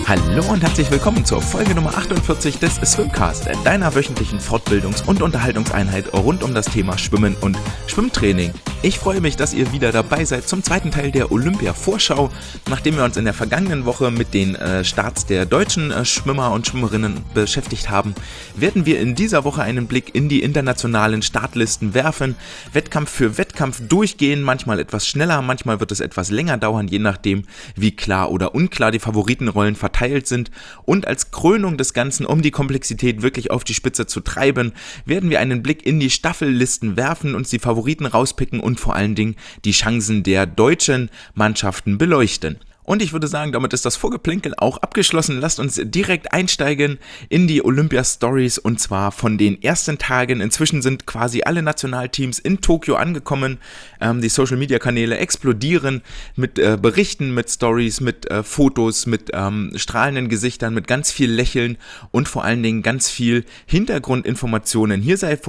Hallo und herzlich willkommen zur Folge Nummer 48 des Swimcast, deiner wöchentlichen Fortbildungs- und Unterhaltungseinheit rund um das Thema Schwimmen und Schwimmtraining. Ich freue mich, dass ihr wieder dabei seid zum zweiten Teil der Olympia-Vorschau. Nachdem wir uns in der vergangenen Woche mit den Starts der deutschen Schwimmer und Schwimmerinnen beschäftigt haben, werden wir in dieser Woche einen Blick in die internationalen Startlisten werfen, Wettkampf für Wettkampf durchgehen, manchmal etwas schneller, manchmal wird es etwas länger dauern, je nachdem, wie klar oder unklar die Favoritenrollen verteilt sind, und als Krönung des Ganzen, um die Komplexität wirklich auf die Spitze zu treiben, werden wir einen Blick in die Staffellisten werfen, uns die Favoriten rauspicken und vor allen Dingen die Chancen der deutschen Mannschaften beleuchten. Und ich würde sagen, damit ist das Vorgeplänkel auch abgeschlossen. Lasst uns direkt einsteigen in die Olympia-Stories, und zwar von den ersten Tagen. Inzwischen sind quasi alle Nationalteams in Tokio angekommen. Die Social-Media-Kanäle explodieren mit Berichten, mit Stories, mit Fotos, mit strahlenden Gesichtern, mit ganz viel Lächeln und vor allen Dingen ganz viel Hintergrundinformationen. Hier sei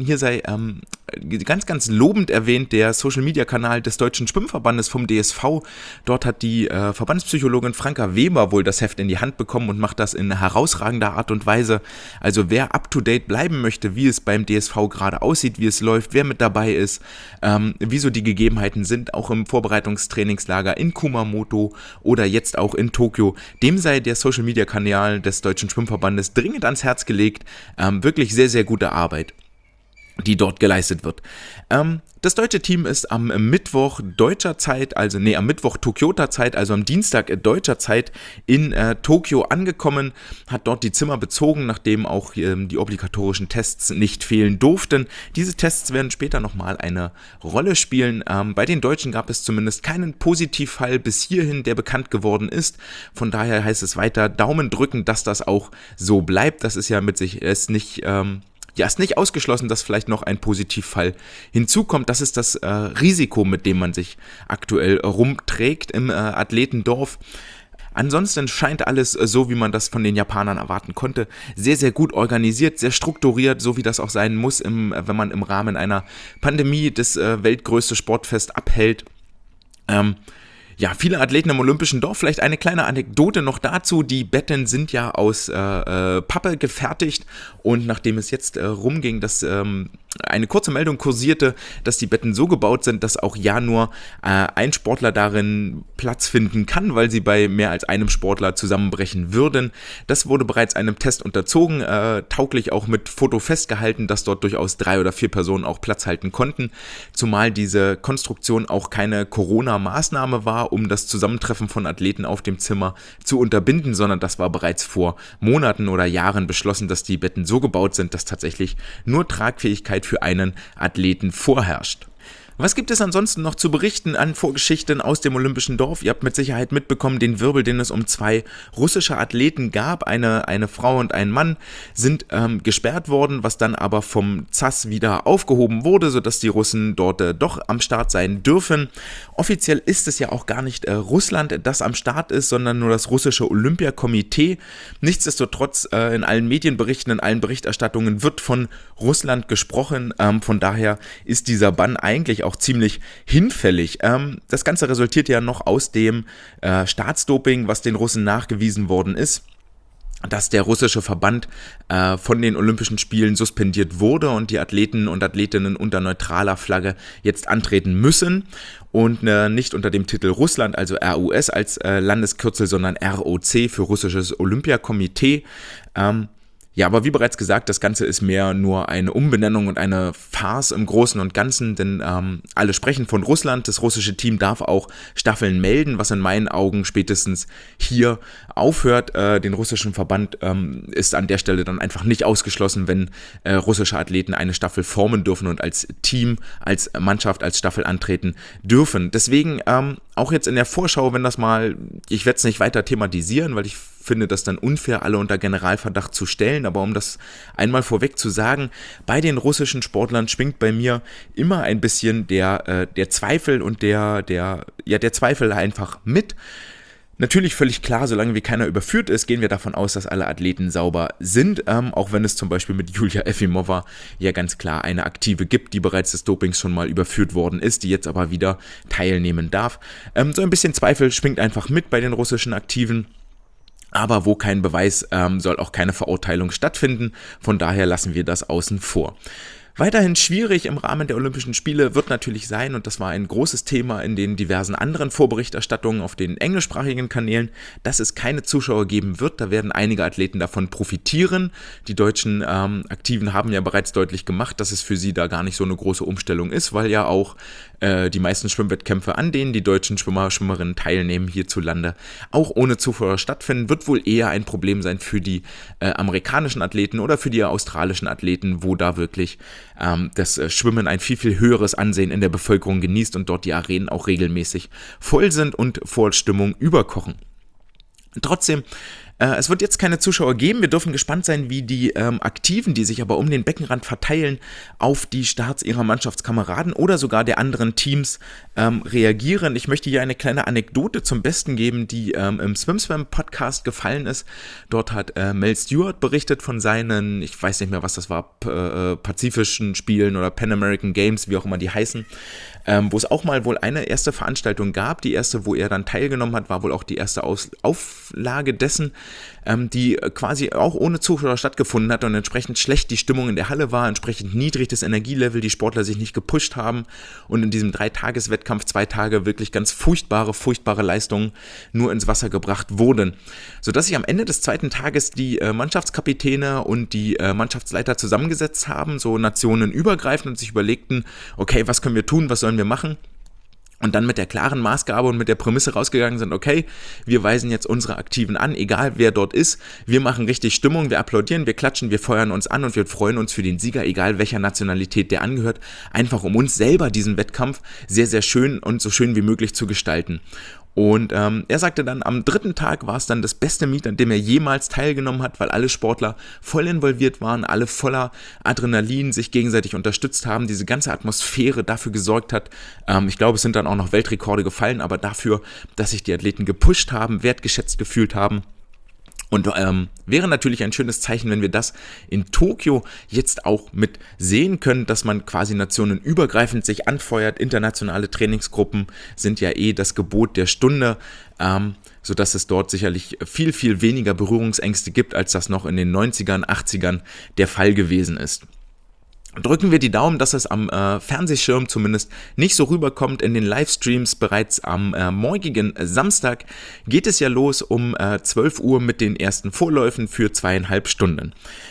ganz, ganz lobend erwähnt der Social-Media-Kanal des Deutschen Schwimmverbandes vom DSV. Dort hat die Verbandspsychologin Franka Weber wohl das Heft in die Hand bekommen und macht das in herausragender Art und Weise. Also wer up-to-date bleiben möchte, wie es beim DSV gerade aussieht, wie es läuft, wer mit dabei ist, wieso die Gegebenheiten sind, auch im Vorbereitungstrainingslager in Kumamoto oder jetzt auch in Tokio, dem sei der Social-Media-Kanal des Deutschen Schwimmverbandes dringend ans Herz gelegt. Wirklich sehr, sehr gute Arbeit, die dort geleistet wird. Das deutsche Team ist am Mittwoch deutscher Zeit, am Mittwoch Tokioter Zeit, also am Dienstag deutscher Zeit in Tokio angekommen, hat dort die Zimmer bezogen, nachdem auch die obligatorischen Tests nicht fehlen durften. Diese Tests werden später nochmal eine Rolle spielen. Bei den Deutschen gab es zumindest keinen Positivfall bis hierhin, der bekannt geworden ist. Von daher heißt es weiter Daumen drücken, dass das auch so bleibt. Das ist ja ist nicht ausgeschlossen, dass vielleicht noch ein Positivfall hinzukommt. Das ist das Risiko, mit dem man sich aktuell rumträgt im Athletendorf. Ansonsten scheint alles so, wie man das von den Japanern erwarten konnte, sehr, sehr gut organisiert, sehr strukturiert, so wie das auch sein muss, wenn man im Rahmen einer Pandemie das weltgrößte Sportfest abhält. Viele Athleten im Olympischen Dorf. Vielleicht eine kleine Anekdote noch dazu. Die Betten sind ja aus Pappe gefertigt, und nachdem es jetzt rumging, dass eine kurze Meldung kursierte, dass die Betten so gebaut sind, dass auch nur ein Sportler darin Platz finden kann, weil sie bei mehr als einem Sportler zusammenbrechen würden. Das wurde bereits einem Test unterzogen, tauglich auch mit Foto festgehalten, dass dort durchaus 3 oder 4 Personen auch Platz halten konnten, zumal diese Konstruktion auch keine Corona-Maßnahme war, um das Zusammentreffen von Athleten auf dem Zimmer zu unterbinden, sondern das war bereits vor Monaten oder Jahren beschlossen, dass die Betten so gebaut sind, dass tatsächlich nur Tragfähigkeit für einen Athleten vorherrscht. Was gibt es ansonsten noch zu berichten an Vorgeschichten aus dem Olympischen Dorf? Ihr habt mit Sicherheit mitbekommen, den Wirbel, den es um 2 russische Athleten gab. Eine Frau und ein Mann sind gesperrt worden, was dann aber vom ZAS wieder aufgehoben wurde, sodass die Russen dort doch am Start sein dürfen. Offiziell ist es ja auch gar nicht Russland, das am Start ist, sondern nur das russische Olympiakomitee. Nichtsdestotrotz in allen Medienberichten, in allen Berichterstattungen wird von Russland gesprochen. Von daher ist dieser Bann eigentlich auch ziemlich hinfällig. Das Ganze resultiert ja noch aus dem Staatsdoping, was den Russen nachgewiesen worden ist, dass der russische Verband von den Olympischen Spielen suspendiert wurde und die Athleten und Athletinnen unter neutraler Flagge jetzt antreten müssen und nicht unter dem Titel Russland, also RUS als Landeskürzel, sondern ROC für Russisches Olympiakomitee. Aber wie bereits gesagt, das Ganze ist mehr nur eine Umbenennung und eine Farce im Großen und Ganzen, denn alle sprechen von Russland. Das russische Team darf auch Staffeln melden, was in meinen Augen spätestens hier aufhört. Den russischen Verband ist an der Stelle dann einfach nicht ausgeschlossen, wenn russische Athleten eine Staffel formen dürfen und als Team, als Mannschaft, als Staffel antreten dürfen. Deswegen auch jetzt in der Vorschau, ich werde es nicht weiter thematisieren, weil ich finde das dann unfair, alle unter Generalverdacht zu stellen, aber um das einmal vorweg zu sagen, bei den russischen Sportlern schwingt bei mir immer ein bisschen der Zweifel und der Zweifel einfach mit. Natürlich völlig klar, solange wie keiner überführt ist, gehen wir davon aus, dass alle Athleten sauber sind, auch wenn es zum Beispiel mit Julia Efimova ja ganz klar eine Aktive gibt, die bereits des Dopings schon mal überführt worden ist, die jetzt aber wieder teilnehmen darf. So ein bisschen Zweifel schwingt einfach mit bei den russischen Aktiven. Aber wo kein Beweis, soll auch keine Verurteilung stattfinden. Von daher lassen wir das außen vor. Weiterhin schwierig im Rahmen der Olympischen Spiele wird natürlich sein, und das war ein großes Thema in den diversen anderen Vorberichterstattungen auf den englischsprachigen Kanälen, dass es keine Zuschauer geben wird. Da werden einige Athleten davon profitieren. Die deutschen Aktiven haben ja bereits deutlich gemacht, dass es für sie da gar nicht so eine große Umstellung ist, weil ja auch die meisten Schwimmwettkämpfe, an denen die deutschen Schwimmer, Schwimmerinnen teilnehmen hierzulande, auch ohne Zuschauer stattfinden, wird wohl eher ein Problem sein für die amerikanischen Athleten oder für die australischen Athleten, wo da wirklich das Schwimmen ein viel, viel höheres Ansehen in der Bevölkerung genießt und dort die Arenen auch regelmäßig voll sind und vor Stimmung überkochen. Trotzdem, es wird jetzt keine Zuschauer geben. Wir dürfen gespannt sein, wie die Aktiven, die sich aber um den Beckenrand verteilen, auf die Starts ihrer Mannschaftskameraden oder sogar der anderen Teams reagieren. Ich möchte hier eine kleine Anekdote zum Besten geben, die im SwimSwam-Podcast gefallen ist. Dort hat Mel Stewart berichtet von seinen, ich weiß nicht mehr, was das war, pazifischen Spielen oder Pan American Games, wie auch immer die heißen, wo es auch mal wohl eine erste Veranstaltung gab. Die erste, wo er dann teilgenommen hat, war wohl auch die erste Auflage dessen, die quasi auch ohne Zuschauer stattgefunden hat und entsprechend schlecht die Stimmung in der Halle war, entsprechend niedrig das Energielevel, die Sportler sich nicht gepusht haben und in diesem 3-Tages-Wettkampf 2 Tage wirklich ganz furchtbare Leistungen nur ins Wasser gebracht wurden. Sodass sich am Ende des 2. Tages die Mannschaftskapitäne und die Mannschaftsleiter zusammengesetzt haben, so nationenübergreifend, und sich überlegten, okay, was können wir tun, was sollen wir machen? Und dann mit der klaren Maßgabe und mit der Prämisse rausgegangen sind, okay, wir weisen jetzt unsere Aktiven an, egal wer dort ist, wir machen richtig Stimmung, wir applaudieren, wir klatschen, wir feuern uns an und wir freuen uns für den Sieger, egal welcher Nationalität der angehört, einfach um uns selber diesen Wettkampf sehr, sehr schön und so schön wie möglich zu gestalten. Und er sagte dann, am 3. Tag war es dann das beste Meet, an dem er jemals teilgenommen hat, weil alle Sportler voll involviert waren, alle voller Adrenalin sich gegenseitig unterstützt haben, diese ganze Atmosphäre dafür gesorgt hat, ich glaube, es sind dann auch noch Weltrekorde gefallen, aber dafür, dass sich die Athleten gepusht haben, wertgeschätzt gefühlt haben. Und wäre natürlich ein schönes Zeichen, wenn wir das in Tokio jetzt auch mit sehen können, dass man quasi nationenübergreifend sich anfeuert. Internationale Trainingsgruppen sind ja das Gebot der Stunde, sodass es dort sicherlich viel, viel weniger Berührungsängste gibt, als das noch in den 90ern, 80ern der Fall gewesen ist. Drücken wir die Daumen, dass es am Fernsehschirm zumindest nicht so rüberkommt. In den Livestreams bereits am morgigen Samstag geht es ja los um 12 Uhr mit den ersten Vorläufen für 2,5 Stunden.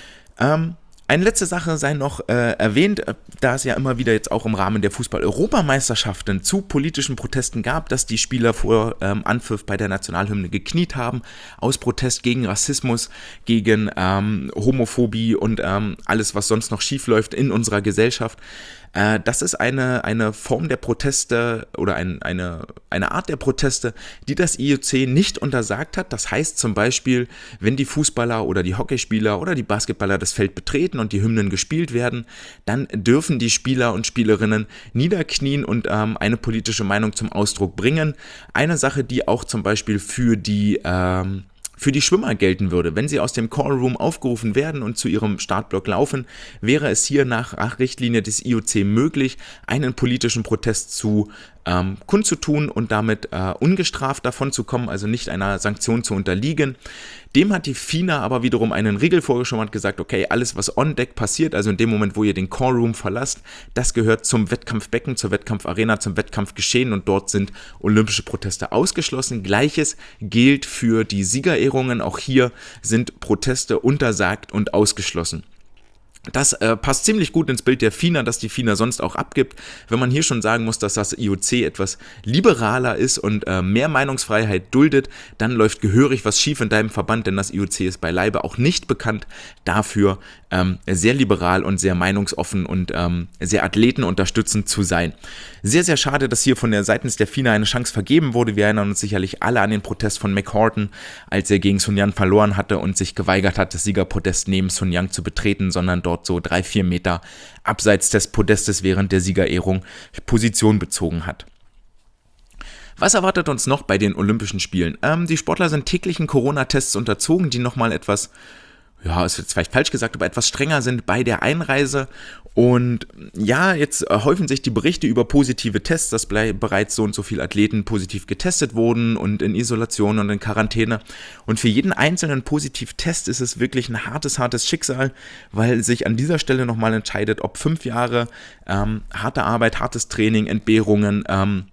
Eine letzte Sache sei noch erwähnt, da es ja immer wieder jetzt auch im Rahmen der Fußball-Europameisterschaften zu politischen Protesten gab, dass die Spieler vor Anpfiff bei der Nationalhymne gekniet haben, aus Protest gegen Rassismus, gegen Homophobie und alles, was sonst noch schief läuft in unserer Gesellschaft. Das ist eine Form der Proteste oder eine Art der Proteste, die das IOC nicht untersagt hat. Das heißt zum Beispiel, wenn die Fußballer oder die Hockeyspieler oder die Basketballer das Feld betreten und die Hymnen gespielt werden, dann dürfen die Spieler und Spielerinnen niederknien und eine politische Meinung zum Ausdruck bringen. Eine Sache, die auch zum Beispiel für die Schwimmer gelten würde. Wenn sie aus dem Call Room aufgerufen werden und zu ihrem Startblock laufen, wäre es hier nach Richtlinie des IOC möglich, einen politischen Protest zu kundzutun und damit ungestraft davon zu kommen, also nicht einer Sanktion zu unterliegen. Dem hat die FINA aber wiederum einen Riegel vorgeschoben und gesagt, okay, alles was on deck passiert, also in dem Moment, wo ihr den Call Room verlasst, das gehört zum Wettkampfbecken, zur Wettkampfarena, zum Wettkampfgeschehen und dort sind olympische Proteste ausgeschlossen. Gleiches gilt für die Siegerehrungen, auch hier sind Proteste untersagt und ausgeschlossen. Das passt ziemlich gut ins Bild der FINA, das die FINA sonst auch abgibt. Wenn man hier schon sagen muss, dass das IOC etwas liberaler ist und mehr Meinungsfreiheit duldet, dann läuft gehörig was schief in deinem Verband, denn das IOC ist beileibe auch nicht bekannt dafür, sehr liberal und sehr meinungsoffen und sehr athletenunterstützend zu sein. Sehr, sehr schade, dass hier von der seitens der FINA eine Chance vergeben wurde. Wir erinnern uns sicherlich alle an den Protest von McHorton, als er gegen Sun Yang verloren hatte und sich geweigert hat, das Siegerpodest neben Sun Yang zu betreten, sondern dort so 3-4 Meter abseits des Podestes während der Siegerehrung Position bezogen hat. Was erwartet uns noch bei den Olympischen Spielen? Die Sportler sind täglichen Corona-Tests unterzogen, die nochmal etwas, ja, es wird vielleicht falsch gesagt, aber etwas strenger sind bei der Einreise Und ja, jetzt häufen sich die Berichte über positive Tests, dass bereits so und so viele Athleten positiv getestet wurden und in Isolation und in Quarantäne. Und für jeden einzelnen Positivtest ist es wirklich ein hartes Schicksal, weil sich an dieser Stelle nochmal entscheidet, ob 5 Jahre harte Arbeit, hartes Training, Entbehrungen,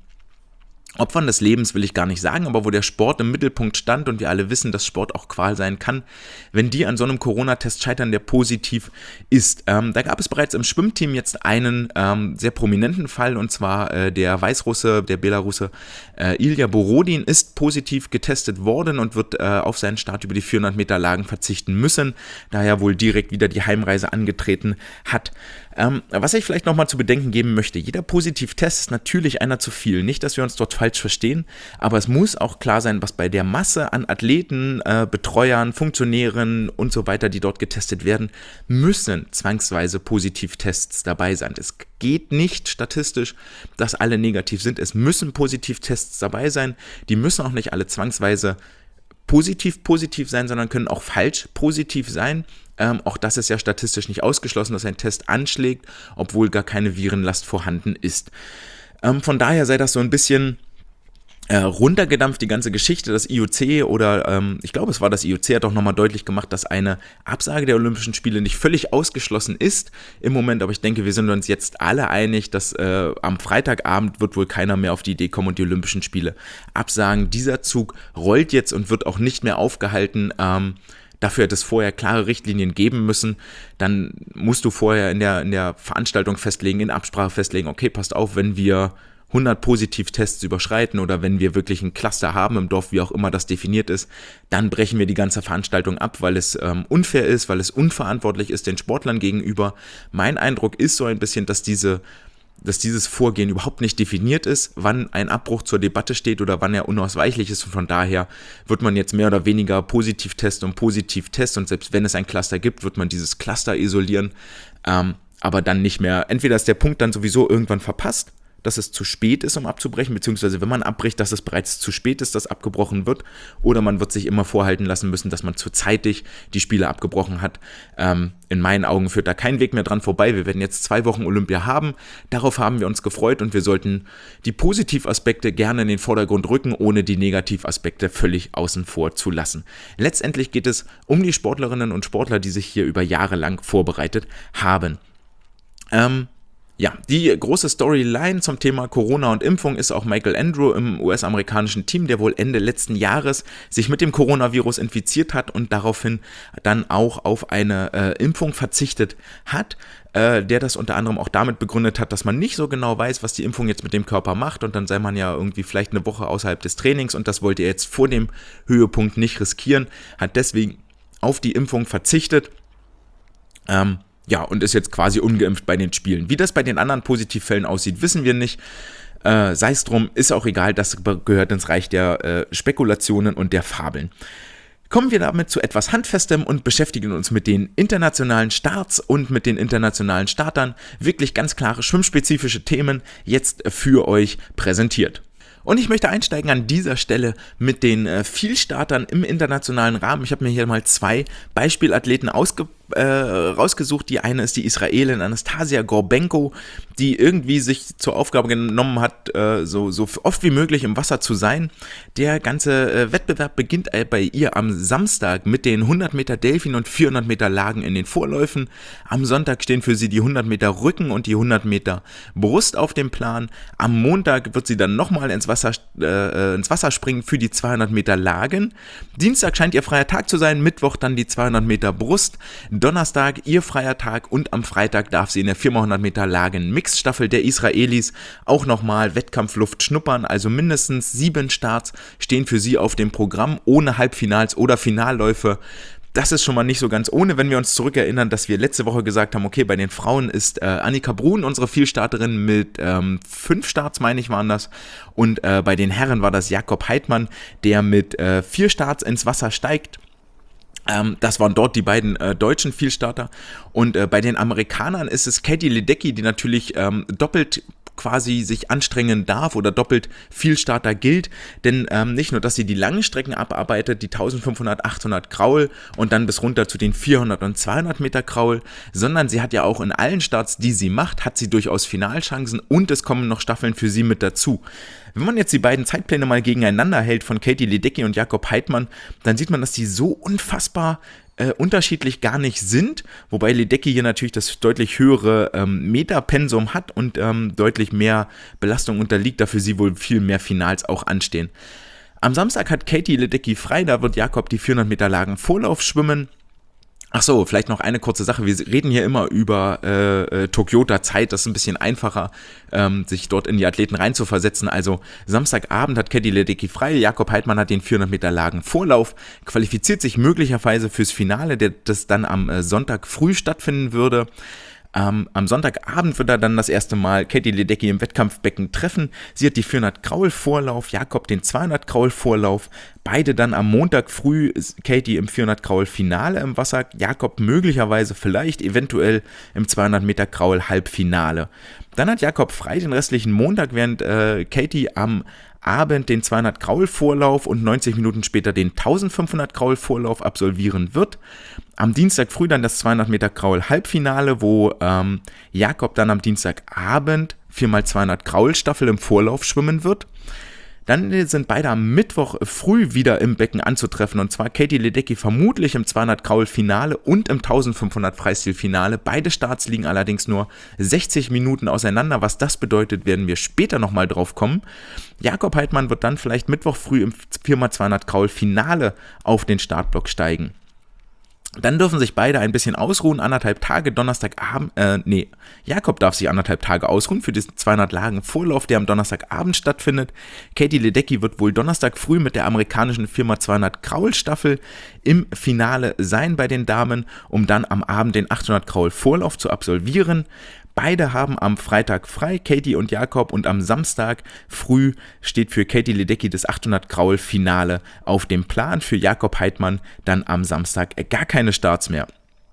Opfern des Lebens will ich gar nicht sagen, aber wo der Sport im Mittelpunkt stand und wir alle wissen, dass Sport auch Qual sein kann, wenn die an so einem Corona-Test scheitern, der positiv ist. Da gab es bereits im Schwimmteam jetzt einen sehr prominenten Fall, und zwar der Weißrusse, der Belarusse Ilja Borodin ist positiv getestet worden und wird auf seinen Start über die 400 Meter Lagen verzichten müssen, da er wohl direkt wieder die Heimreise angetreten hat. Was ich vielleicht nochmal zu bedenken geben möchte, jeder Positivtest ist natürlich einer zu viel. Nicht, dass wir uns dort falsch verstehen, aber es muss auch klar sein, was bei der Masse an Athleten, Betreuern, Funktionären und so weiter, die dort getestet werden, müssen zwangsweise Positivtests dabei sein. Es geht nicht statistisch, dass alle negativ sind. Es müssen Positivtests dabei sein. Die müssen auch nicht alle zwangsweise positiv sein, sondern können auch falsch positiv sein. Auch das ist ja statistisch nicht ausgeschlossen, dass ein Test anschlägt, obwohl gar keine Virenlast vorhanden ist. Von daher sei das so ein bisschen runtergedampft, die ganze Geschichte. Das IOC oder ich glaube, es war das IOC, hat auch nochmal deutlich gemacht, dass eine Absage der Olympischen Spiele nicht völlig ausgeschlossen ist im Moment, aber ich denke, wir sind uns jetzt alle einig, dass am Freitagabend wird wohl keiner mehr auf die Idee kommen und die Olympischen Spiele absagen. Dieser Zug rollt jetzt und wird auch nicht mehr aufgehalten. Dafür hätte es vorher klare Richtlinien geben müssen. Dann musst du vorher in der Veranstaltung festlegen, in Absprache festlegen, okay, passt auf, wenn wir 100 Positivtests überschreiten oder wenn wir wirklich ein Cluster haben im Dorf, wie auch immer das definiert ist, dann brechen wir die ganze Veranstaltung ab, weil es unfair ist, weil es unverantwortlich ist den Sportlern gegenüber. Mein Eindruck ist so ein bisschen, dass dieses Vorgehen überhaupt nicht definiert ist, wann ein Abbruch zur Debatte steht oder wann er unausweichlich ist. Und von daher wird man jetzt mehr oder weniger Positivtest und selbst wenn es ein Cluster gibt, wird man dieses Cluster isolieren, aber dann nicht mehr. Entweder ist der Punkt dann sowieso irgendwann verpasst, dass es zu spät ist, um abzubrechen, beziehungsweise wenn man abbricht, dass es bereits zu spät ist, dass abgebrochen wird, oder man wird sich immer vorhalten lassen müssen, dass man zu zeitig die Spiele abgebrochen hat. In meinen Augen führt da kein Weg mehr dran vorbei. Wir werden jetzt 2 Wochen Olympia haben, darauf haben wir uns gefreut und wir sollten die Positivaspekte gerne in den Vordergrund rücken, ohne die Negativaspekte völlig außen vor zu lassen. Letztendlich geht es um die Sportlerinnen und Sportler, die sich hier über Jahre lang vorbereitet haben. Ja, die große Storyline zum Thema Corona und Impfung ist auch Michael Andrew im US-amerikanischen Team, der wohl Ende letzten Jahres sich mit dem Coronavirus infiziert hat und daraufhin dann auch auf eine Impfung verzichtet hat, der das unter anderem auch damit begründet hat, dass man nicht so genau weiß, was die Impfung jetzt mit dem Körper macht und dann sei man ja irgendwie vielleicht eine Woche außerhalb des Trainings und das wollte er jetzt vor dem Höhepunkt nicht riskieren, hat deswegen auf die Impfung verzichtet. Ja, und ist jetzt quasi ungeimpft bei den Spielen. Wie das bei den anderen Positivfällen aussieht, wissen wir nicht. Sei es drum, ist auch egal, das gehört ins Reich der Spekulationen und der Fabeln. Kommen wir damit zu etwas Handfestem und beschäftigen uns mit den internationalen Starts und mit den internationalen Startern. Wirklich ganz klare, schwimmspezifische Themen jetzt für euch präsentiert. Und ich möchte einsteigen an dieser Stelle mit den Vielstartern im internationalen Rahmen. Ich habe mir hier mal 2 Beispielathleten rausgesucht. Die eine ist die Israelin Anastasia Gorbenko, die irgendwie sich zur Aufgabe genommen hat, so oft wie möglich im Wasser zu sein. Der ganze Wettbewerb beginnt bei ihr am Samstag mit den 100 Meter Delfin und 400 Meter Lagen in den Vorläufen. Am Sonntag stehen für sie die 100 Meter Rücken und die 100 Meter Brust auf dem Plan. Am Montag wird sie dann nochmal ins Wasser springen für die 200 Meter Lagen. Dienstag scheint ihr freier Tag zu sein, Mittwoch dann die 200 Meter Brust. Donnerstag ihr freier Tag und am Freitag darf sie in der 4x100 Meter Lagen Mixstaffel der Israelis auch nochmal Wettkampfluft schnuppern, also mindestens 7 Starts stehen für sie auf dem Programm, ohne Halbfinals oder Finalläufe. Das ist schon mal nicht so ganz ohne, wenn wir uns zurückerinnern, dass wir letzte Woche gesagt haben, okay, bei den Frauen ist Annika Brun unsere Vielstarterin mit 5 Starts, meine ich, waren das. Und bei den Herren war das Jakob Heidmann, der mit 4 Starts ins Wasser steigt. Das waren dort die beiden deutschen Vielstarter und bei den Amerikanern ist es Katie Ledecky, die natürlich doppelt quasi sich anstrengen darf oder doppelt viel Starter gilt, denn nicht nur, dass sie die langen Strecken abarbeitet, die 1500, 800 Kraul und dann bis runter zu den 400 und 200 Meter Kraul, sondern sie hat ja auch in allen Starts, die sie macht, hat sie durchaus Finalchancen und es kommen noch Staffeln für sie mit dazu. Wenn man jetzt die beiden Zeitpläne mal gegeneinander hält von Katie Ledecky und Jakob Heidmann, dann sieht man, dass die so unfassbar unterschiedlich gar nicht sind, wobei Ledecky hier natürlich das deutlich höhere Meterpensum hat und deutlich mehr Belastung unterliegt, dafür sie wohl viel mehr Finals auch anstehen. Am Samstag hat Katie Ledecky frei, da wird Jakob die 400 Meter Lagen Vorlauf schwimmen. Achso, vielleicht noch eine kurze Sache. Wir reden hier immer über Tokyota-Zeit. Das ist ein bisschen einfacher, sich dort in die Athleten reinzuversetzen. Also Samstagabend hat Katie Ledecky frei. Jakob Heidmann hat den 400 Meter Lagen Vorlauf, qualifiziert sich möglicherweise fürs Finale, das dann am Sonntag früh stattfinden würde. Am Sonntagabend wird er dann das erste Mal Katie Ledecky im Wettkampfbecken treffen. Sie hat die 400 Kraul Vorlauf, Jakob den 200 Kraul Vorlauf. Beide dann am Montag früh, Katie im 400 Kraul Finale im Wasser, Jakob möglicherweise vielleicht eventuell im 200 Meter Kraul Halbfinale. Dann hat Jakob frei den restlichen Montag, während Katie am Abend den 200 Kraul Vorlauf und 90 Minuten später den 1500 Kraul Vorlauf absolvieren wird. Am Dienstag früh dann das 200 Meter Kraul Halbfinale, wo Jakob dann am Dienstagabend 4x200 Kraul Staffel im Vorlauf schwimmen wird. Dann sind beide am Mittwoch früh wieder im Becken anzutreffen, und zwar Katie Ledecky vermutlich im 200 Kraul Finale und im 1500 Freistil Finale. Beide Starts liegen allerdings nur 60 Minuten auseinander. Was das bedeutet, werden wir später nochmal drauf kommen. Jakob Heidmann wird dann vielleicht Mittwoch früh im 4x200 Kraul Finale auf den Startblock steigen. Dann dürfen sich beide ein bisschen ausruhen, anderthalb Tage, Donnerstagabend, Jakob darf sich anderthalb Tage ausruhen für diesen 200 Lagen Vorlauf, der am Donnerstagabend stattfindet. Katie Ledecky wird wohl Donnerstag früh mit der amerikanischen 4x200 Kraul Staffel im Finale sein bei den Damen, um dann am Abend den 800 Kraul Vorlauf zu absolvieren. Beide haben am Freitag frei, Katie und Jakob, und am Samstag früh steht für Katie Ledecky das 800 Kraul Finale auf dem Plan. Für Jakob Heidmann dann am Samstag gar keine Starts mehr.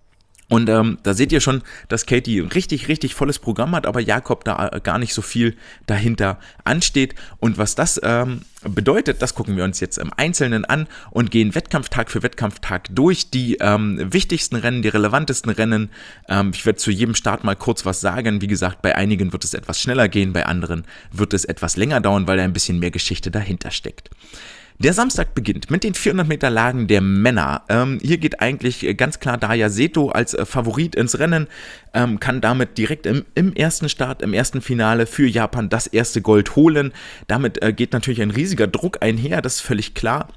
Und da seht ihr schon, dass Katie ein richtig volles Programm hat, aber Jakob da gar nicht so viel dahinter ansteht. Und was das bedeutet, das gucken wir uns jetzt im Einzelnen an und gehen Wettkampftag für Wettkampftag durch. Die wichtigsten Rennen, die relevantesten Rennen. Ich werde zu jedem Start mal kurz was sagen. Wie gesagt, bei einigen wird es etwas schneller gehen, bei anderen wird es etwas länger dauern, weil da ein bisschen mehr Geschichte dahinter steckt. Der Samstag beginnt mit den 400 Meter Lagen der Männer. Hier geht eigentlich ganz klar Daya Seto als Favorit ins Rennen, kann damit direkt im ersten Start, im ersten Finale für Japan das erste Gold holen. Damit geht natürlich ein riesiger Druck einher, das ist völlig klar.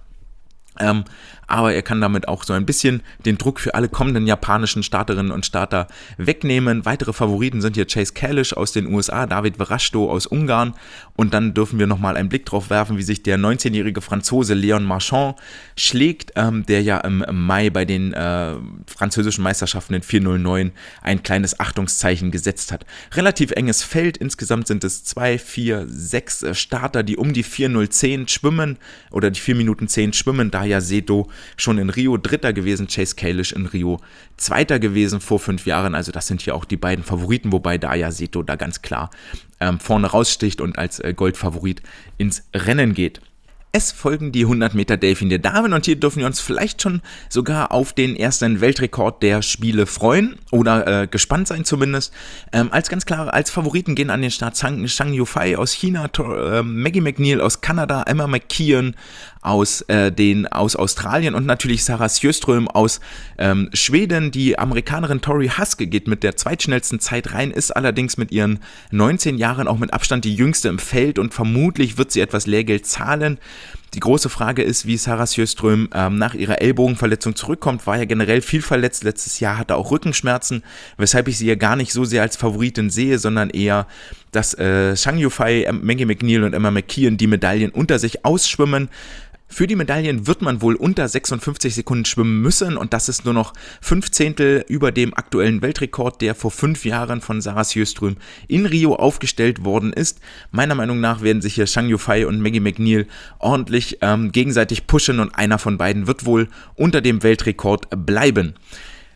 Aber er kann damit auch so ein bisschen den Druck für alle kommenden japanischen Starterinnen und Starter wegnehmen. Weitere Favoriten sind hier Chase Kalisz aus den USA, David Verraszto aus Ungarn, und dann dürfen wir nochmal einen Blick drauf werfen, wie sich der 19-jährige Franzose Leon Marchand schlägt, der ja im Mai bei den französischen Meisterschaften in 4:09 ein kleines Achtungszeichen gesetzt hat. Relativ enges Feld, insgesamt sind es 2, 4, 6 Starter, die um die 4:0:10 schwimmen oder die 4 Minuten 10 schwimmen. Daya Seto schon in Rio Dritter gewesen, Chase Kalisz in Rio Zweiter gewesen vor 5 Jahren. Also das sind hier auch die beiden Favoriten, wobei Daya Seto da ganz klar vorne raussticht und als Goldfavorit ins Rennen geht. Es folgen die 100 Meter Delfin der Damen, und hier dürfen wir uns vielleicht schon sogar auf den ersten Weltrekord der Spiele freuen oder gespannt sein zumindest. Als Favoriten gehen an den Start Zhang Yufei aus China, Maggie McNeil aus Kanada, Emma McKeon aus Australien und natürlich Sarah Sjöström aus Schweden. Die Amerikanerin Tori Haske geht mit der zweitschnellsten Zeit rein, ist allerdings mit ihren 19 Jahren auch mit Abstand die jüngste im Feld, und vermutlich wird sie etwas Lehrgeld zahlen. Die große Frage ist, wie Sarah Sjöström nach ihrer Ellbogenverletzung zurückkommt. War ja generell viel verletzt. Letztes Jahr hatte auch Rückenschmerzen, weshalb ich sie ja gar nicht so sehr als Favoritin sehe, sondern eher, dass Zhang Yufei, Maggie McNeil und Emma McKeon die Medaillen unter sich ausschwimmen. Für die Medaillen wird man wohl unter 56 Sekunden schwimmen müssen, und das ist nur noch 5/10 über dem aktuellen Weltrekord, der vor 5 Jahren von Sarah Sjöström in Rio aufgestellt worden ist. Meiner Meinung nach werden sich hier Zhang Yufei und Maggie McNeil ordentlich gegenseitig pushen, und einer von beiden wird wohl unter dem Weltrekord bleiben.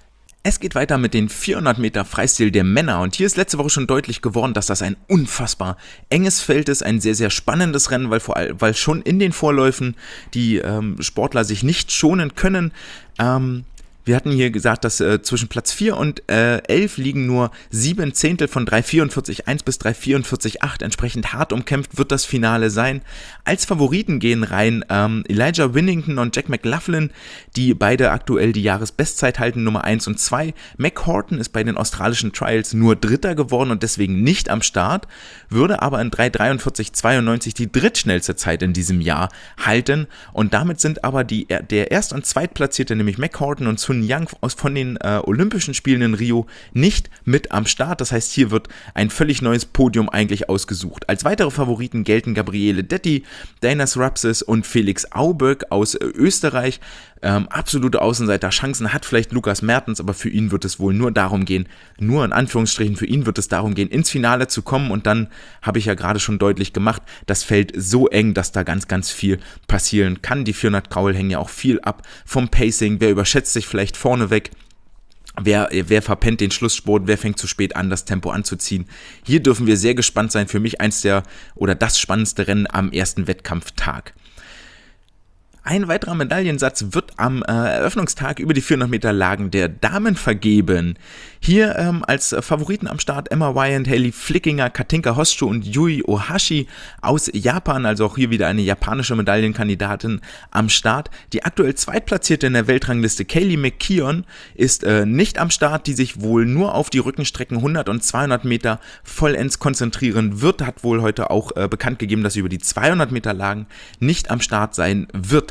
Es geht weiter mit den 400 Meter Freistil der Männer und hier ist letzte Woche schon deutlich geworden, dass das ein unfassbar enges Feld ist, ein sehr, sehr spannendes Rennen, weil schon in den Vorläufen die Sportler sich nicht schonen können. Wir hatten hier gesagt, dass zwischen Platz 4 und 11 liegen nur 7 Zehntel von 3,44,1 bis 3,44,8. Entsprechend hart umkämpft wird das Finale sein. Als Favoriten gehen rein Elijah Winnington und Jack McLaughlin, die beide aktuell die Jahresbestzeit halten, Nummer 1 und 2. Mac Horton ist bei den australischen Trials nur Dritter geworden und deswegen nicht am Start, würde aber in 3,43,92 die drittschnellste Zeit in diesem Jahr halten. Und damit sind aber der Erst- und Zweitplatzierte, nämlich Mac Horton und Sun Yang von den Olympischen Spielen in Rio nicht mit am Start. Das heißt, hier wird ein völlig neues Podium eigentlich ausgesucht. Als weitere Favoriten gelten Gabriele Detti, Dana Rapsis und Felix Auberg aus Österreich. Absolute Außenseiter-Chancen hat vielleicht Lukas Mertens, aber für ihn wird es wohl nur darum gehen, nur in Anführungsstrichen, für ihn wird es darum gehen, ins Finale zu kommen und dann, habe ich ja gerade schon deutlich gemacht, das Feld so eng, dass da ganz, ganz viel passieren kann. Die 400 Kraul hängen ja auch viel ab vom Pacing, wer überschätzt sich vielleicht vorneweg. Wer verpennt den Schlussspurt, wer fängt zu spät an, das Tempo anzuziehen. Hier dürfen wir sehr gespannt sein. Für mich das spannendste Rennen am ersten Wettkampftag. Ein weiterer Medaillensatz wird am Eröffnungstag über die 400 Meter Lagen der Damen vergeben. Hier als Favoriten am Start Emma Wyand, Hailey Flickinger, Katinka Hoschu und Yui Ohashi aus Japan, also auch hier wieder eine japanische Medaillenkandidatin am Start. Die aktuell Zweitplatzierte in der Weltrangliste Kaylee McKeown ist nicht am Start, die sich wohl nur auf die Rückenstrecken 100 und 200 Meter vollends konzentrieren wird, hat wohl heute auch bekannt gegeben, dass sie über die 200 Meter Lagen nicht am Start sein wird.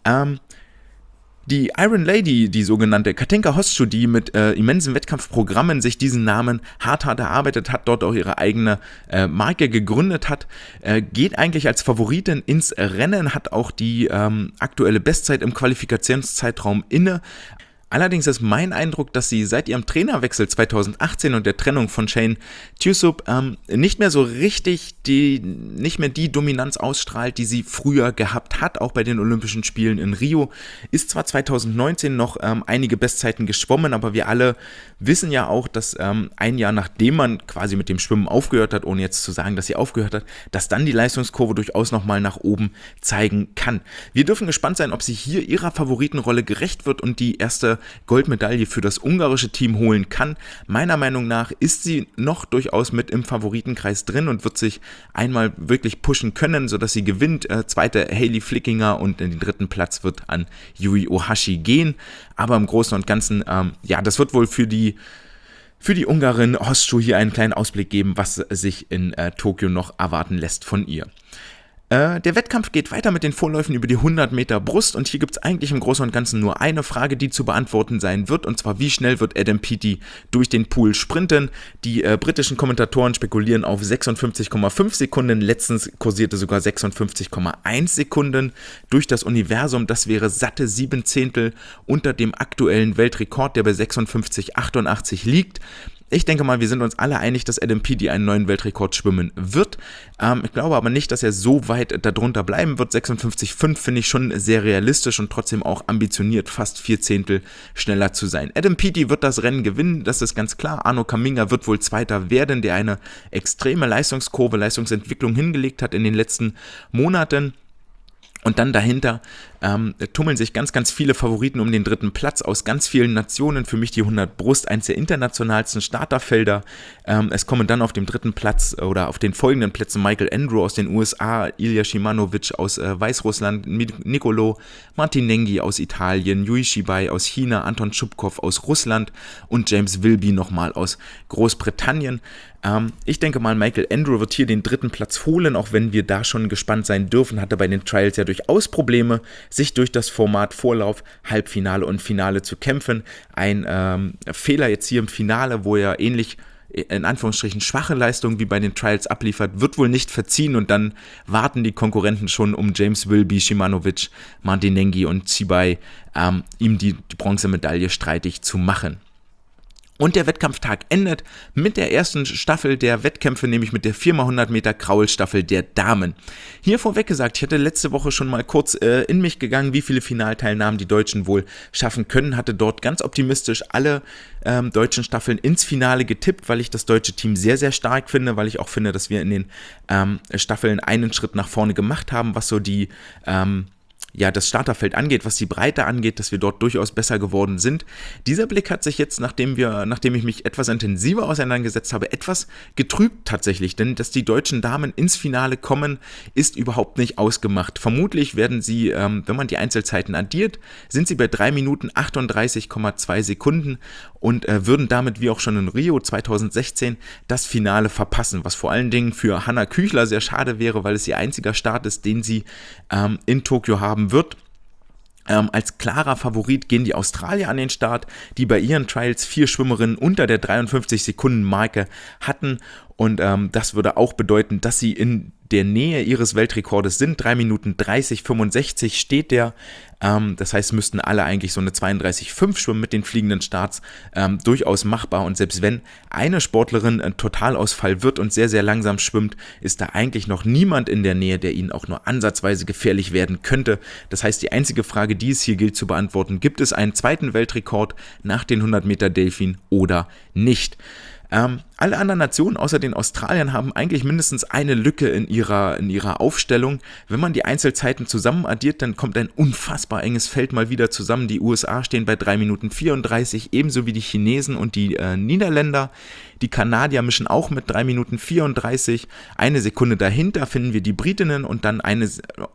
Die Iron Lady, die sogenannte Katinka Hoschu, die mit immensen Wettkampfprogrammen sich diesen Namen hart erarbeitet hat, dort auch ihre eigene Marke gegründet hat, geht eigentlich als Favoritin ins Rennen, hat auch die aktuelle Bestzeit im Qualifikationszeitraum inne. Allerdings ist mein Eindruck, dass sie seit ihrem Trainerwechsel 2018 und der Trennung von Shane Tusup nicht mehr die Dominanz ausstrahlt, die sie früher gehabt hat, auch bei den Olympischen Spielen in Rio. Ist zwar 2019 noch einige Bestzeiten geschwommen, aber wir alle wissen ja auch, dass ein Jahr nachdem man quasi mit dem Schwimmen aufgehört hat, ohne jetzt zu sagen, dass sie aufgehört hat, dass dann die Leistungskurve durchaus nochmal nach oben zeigen kann. Wir dürfen gespannt sein, ob sie hier ihrer Favoritenrolle gerecht wird und die erste Goldmedaille für das ungarische Team holen kann. Meiner Meinung nach ist sie noch durchaus mit im Favoritenkreis drin und wird sich einmal wirklich pushen können, sodass sie gewinnt. Zweite Hailey Flickinger und den dritten Platz wird an Yui Ohashi gehen. Aber im Großen und Ganzen, das wird wohl für die Ungarin Hoschu hier einen kleinen Ausblick geben, was sich in Tokio noch erwarten lässt von ihr. Der Wettkampf geht weiter mit den Vorläufen über die 100 Meter Brust und hier gibt es eigentlich im Großen und Ganzen nur eine Frage, die zu beantworten sein wird, und zwar: Wie schnell wird Adam Peaty durch den Pool sprinten? Die britischen Kommentatoren spekulieren auf 56,5 Sekunden, letztens kursierte sogar 56,1 Sekunden durch das Universum. Das wäre satte 7 Zehntel unter dem aktuellen Weltrekord, der bei 56,88 liegt. Ich denke mal, wir sind uns alle einig, dass Adam Peaty einen neuen Weltrekord schwimmen wird. Ich glaube aber nicht, dass er so weit darunter bleiben wird. 56,5 finde ich schon sehr realistisch und trotzdem auch ambitioniert, fast 4 Zehntel schneller zu sein. Adam Peaty wird das Rennen gewinnen, das ist ganz klar. Arno Kaminga wird wohl Zweiter werden, der eine extreme Leistungsentwicklung hingelegt hat in den letzten Monaten. Und dann dahinter tummeln sich ganz, ganz viele Favoriten um den dritten Platz aus ganz vielen Nationen. Für mich die 100 Brust, eins der internationalsten Starterfelder. Es kommen dann auf dem dritten Platz oder auf den folgenden Plätzen Michael Andrew aus den USA, Ilya Shimanovic aus Weißrussland, Nicolo Martinenghi aus Italien, Yui Shibai aus China, Anton Tschupkow aus Russland und James Wilby nochmal aus Großbritannien. Ich denke mal, Michael Andrew wird hier den dritten Platz holen, auch wenn wir da schon gespannt sein dürfen. Hatte bei den Trials ja durchaus Probleme, sich durch das Format Vorlauf, Halbfinale und Finale zu kämpfen. Ein Fehler jetzt hier im Finale, wo er ähnlich in Anführungsstrichen schwache Leistung wie bei den Trials abliefert, wird wohl nicht verziehen und dann warten die Konkurrenten schon um James Wilby, Shimanovic, Martinenghi und Tsibai, ihm die Bronzemedaille streitig zu machen. Und der Wettkampftag endet mit der ersten Staffel der Wettkämpfe, nämlich mit der 4x100 Meter Kraulstaffel der Damen. Hier vorweg gesagt, ich hatte letzte Woche schon mal kurz in mich gegangen, wie viele Finalteilnahmen die Deutschen wohl schaffen können. Hatte dort ganz optimistisch alle deutschen Staffeln ins Finale getippt, weil ich das deutsche Team sehr, sehr stark finde, weil ich auch finde, dass wir in den Staffeln einen Schritt nach vorne gemacht haben, was so die das Starterfeld angeht, was die Breite angeht, dass wir dort durchaus besser geworden sind. Dieser Blick hat sich jetzt, nachdem ich mich etwas intensiver auseinandergesetzt habe, etwas getrübt tatsächlich, denn dass die deutschen Damen ins Finale kommen, ist überhaupt nicht ausgemacht. Vermutlich werden sie, wenn man die Einzelzeiten addiert, sind sie bei 3 Minuten 38,2 Sekunden und würden damit, wie auch schon in Rio 2016, das Finale verpassen, was vor allen Dingen für Hanna Küchler sehr schade wäre, weil es ihr einziger Start ist, den sie in Tokio haben wird. Als klarer Favorit gehen die Australier an den Start, die bei ihren Trials 4 Schwimmerinnen unter der 53-Sekunden-Marke hatten und das würde auch bedeuten, dass sie in der Nähe ihres Weltrekordes sind. 3 Minuten 30,65 steht der. Das heißt, müssten alle eigentlich so eine 32,5 schwimmen mit den fliegenden Starts. Durchaus machbar und selbst wenn eine Sportlerin ein Totalausfall wird und sehr, sehr langsam schwimmt, ist da eigentlich noch niemand in der Nähe, der ihnen auch nur ansatzweise gefährlich werden könnte. Das heißt, die einzige Frage, die es hier gilt zu beantworten, gibt es einen zweiten Weltrekord nach den 100 Meter Delfin oder nicht? Alle anderen Nationen außer den Australiern haben eigentlich mindestens eine Lücke in ihrer Aufstellung. Wenn man die Einzelzeiten zusammen addiert, dann kommt ein unfassbar enges Feld mal wieder zusammen. Die USA stehen bei 3 Minuten 34, ebenso wie die Chinesen und die Niederländer. Die Kanadier mischen auch mit 3 Minuten 34. Eine Sekunde dahinter finden wir die Britinnen und dann eine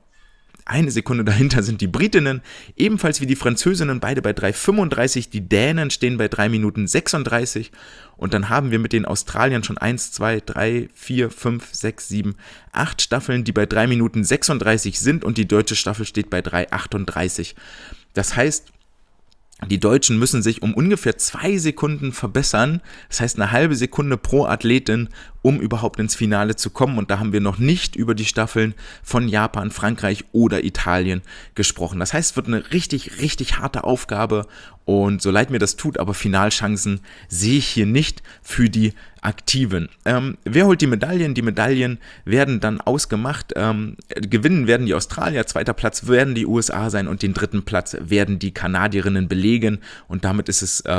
Sekunde dahinter sind die Britinnen, ebenfalls wie die Französinnen, beide bei 3,35. Die Dänen stehen bei 3 Minuten 36. Und dann haben wir mit den Australiern schon 1, 2, 3, 4, 5, 6, 7, 8 Staffeln, die bei 3 Minuten 36 sind und die deutsche Staffel steht bei 3,38. Das heißt, die Deutschen müssen sich um ungefähr 2 Sekunden verbessern, das heißt eine halbe Sekunde pro Athletin, um überhaupt ins Finale zu kommen. Und da haben wir noch nicht über die Staffeln von Japan, Frankreich oder Italien gesprochen. Das heißt, es wird eine richtig, richtig harte Aufgabe und so leid mir das tut, aber Finalchancen sehe ich hier nicht für die Aktiven. Wer holt die Medaillen? Die Medaillen werden dann ausgemacht. Gewinnen werden die Australier, zweiter Platz werden die USA sein und den dritten Platz werden die Kanadierinnen belegen. Und damit ist es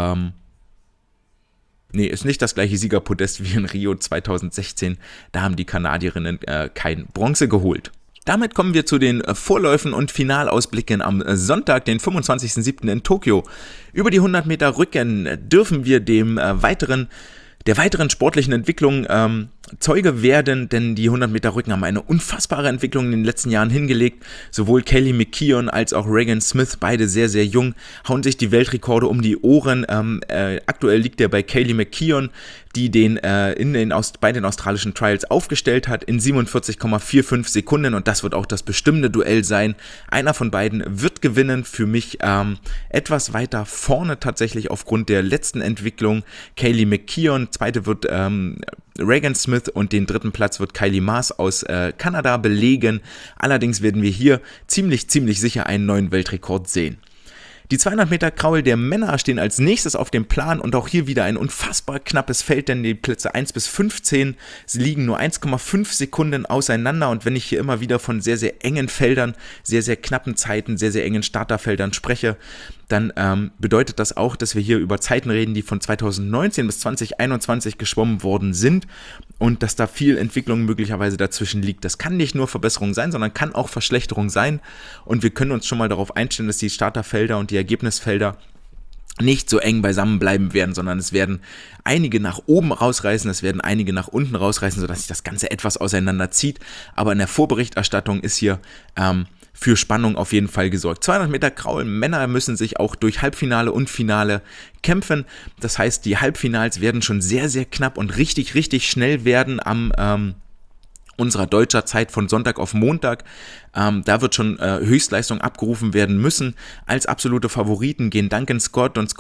ist nicht das gleiche Siegerpodest wie in Rio 2016. Da haben die Kanadierinnen kein Bronze geholt. Damit kommen wir zu den Vorläufen und Finalausblicken am Sonntag, den 25.07. in Tokio. Über die 100 Meter Rücken dürfen wir der weiteren sportlichen Entwicklung Zeuge werden, denn die 100 Meter Rücken haben eine unfassbare Entwicklung in den letzten Jahren hingelegt. Sowohl Kaylee McKeown als auch Regan Smith, beide sehr, sehr jung, hauen sich die Weltrekorde um die Ohren. Aktuell liegt der bei Kaylee McKeown, die bei den australischen Trials aufgestellt hat, in 47,45 Sekunden und das wird auch das bestimmende Duell sein. Einer von beiden wird gewinnen, für mich etwas weiter vorne tatsächlich aufgrund der letzten Entwicklung. Kaylee McKeown, zweite wird Regan Smith und den dritten Platz wird Kylie Maas aus Kanada belegen. Allerdings werden wir hier ziemlich sicher einen neuen Weltrekord sehen. Die 200 Meter Kraul der Männer stehen als nächstes auf dem Plan und auch hier wieder ein unfassbar knappes Feld, denn die Plätze 1 bis 15 liegen nur 1,5 Sekunden auseinander und wenn ich hier immer wieder von sehr, sehr engen Feldern, sehr, sehr knappen Zeiten, sehr, sehr engen Starterfeldern spreche, dann bedeutet das auch, dass wir hier über Zeiten reden, die von 2019 bis 2021 geschwommen worden sind und dass da viel Entwicklung möglicherweise dazwischen liegt. Das kann nicht nur Verbesserung sein, sondern kann auch Verschlechterung sein und wir können uns schon mal darauf einstellen, dass die Starterfelder und die Ergebnisfelder nicht so eng beisammen bleiben werden, sondern es werden einige nach oben rausreißen, es werden einige nach unten rausreißen, sodass sich das Ganze etwas auseinander zieht, aber in der Vorberichterstattung ist hier für Spannung auf jeden Fall gesorgt. 200 Meter Kraul, Männer müssen sich auch durch Halbfinale und Finale kämpfen. Das heißt, die Halbfinals werden schon sehr, sehr knapp und richtig schnell werden am unserer deutscher Zeit von Sonntag auf Montag. Da wird schon Höchstleistung abgerufen werden müssen. Als absolute Favoriten gehen Duncan Scott und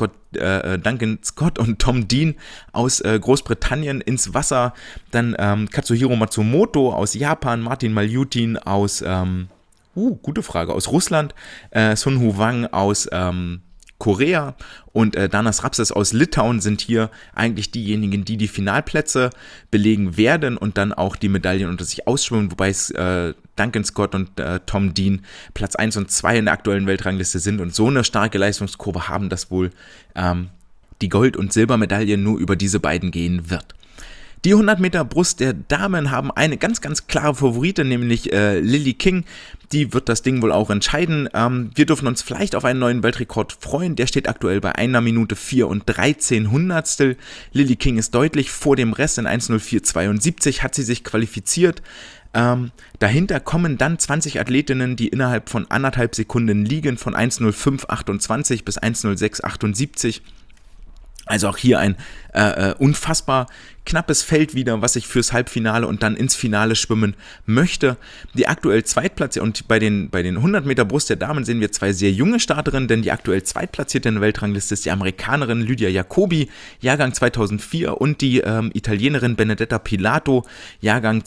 Tom Dean aus Großbritannien ins Wasser. Dann Katsuhiro Matsumoto aus Japan, Martin Maljutin aus gute Frage, aus Russland, Sun Hu Wang aus Korea und Danas Rapsas aus Litauen sind hier eigentlich diejenigen, die die Finalplätze belegen werden und dann auch die Medaillen unter sich ausschwimmen, wobei es Duncan Scott und Tom Dean Platz 1 und 2 in der aktuellen Weltrangliste sind und so eine starke Leistungskurve haben, dass wohl die Gold- und Silbermedaille nur über diese beiden gehen wird. Die 100 Meter Brust der Damen haben eine ganz, ganz klare Favoritin, nämlich Lily King. Die wird das Ding wohl auch entscheiden. Wir dürfen uns vielleicht auf einen neuen Weltrekord freuen. Der steht aktuell bei 1 Minute 4 und 13 Hundertstel. Lily King ist deutlich vor dem Rest. In 1:04:72 hat sie sich qualifiziert. Dahinter kommen dann 20 Athletinnen, die innerhalb von 1,5 Sekunden liegen, von 1:05:28 bis 1:06:78. Also auch hier ein unfassbar knappes Feld wieder, was ich fürs Halbfinale und dann ins Finale schwimmen möchte. Die aktuell Zweitplatzierte, und bei den 100 Meter Brust der Damen sehen wir zwei sehr junge Starterinnen, denn die aktuell Zweitplatzierte in der Weltrangliste ist die Amerikanerin Lydia Jacobi, Jahrgang 2004, und die Italienerin Benedetta Pilato, Jahrgang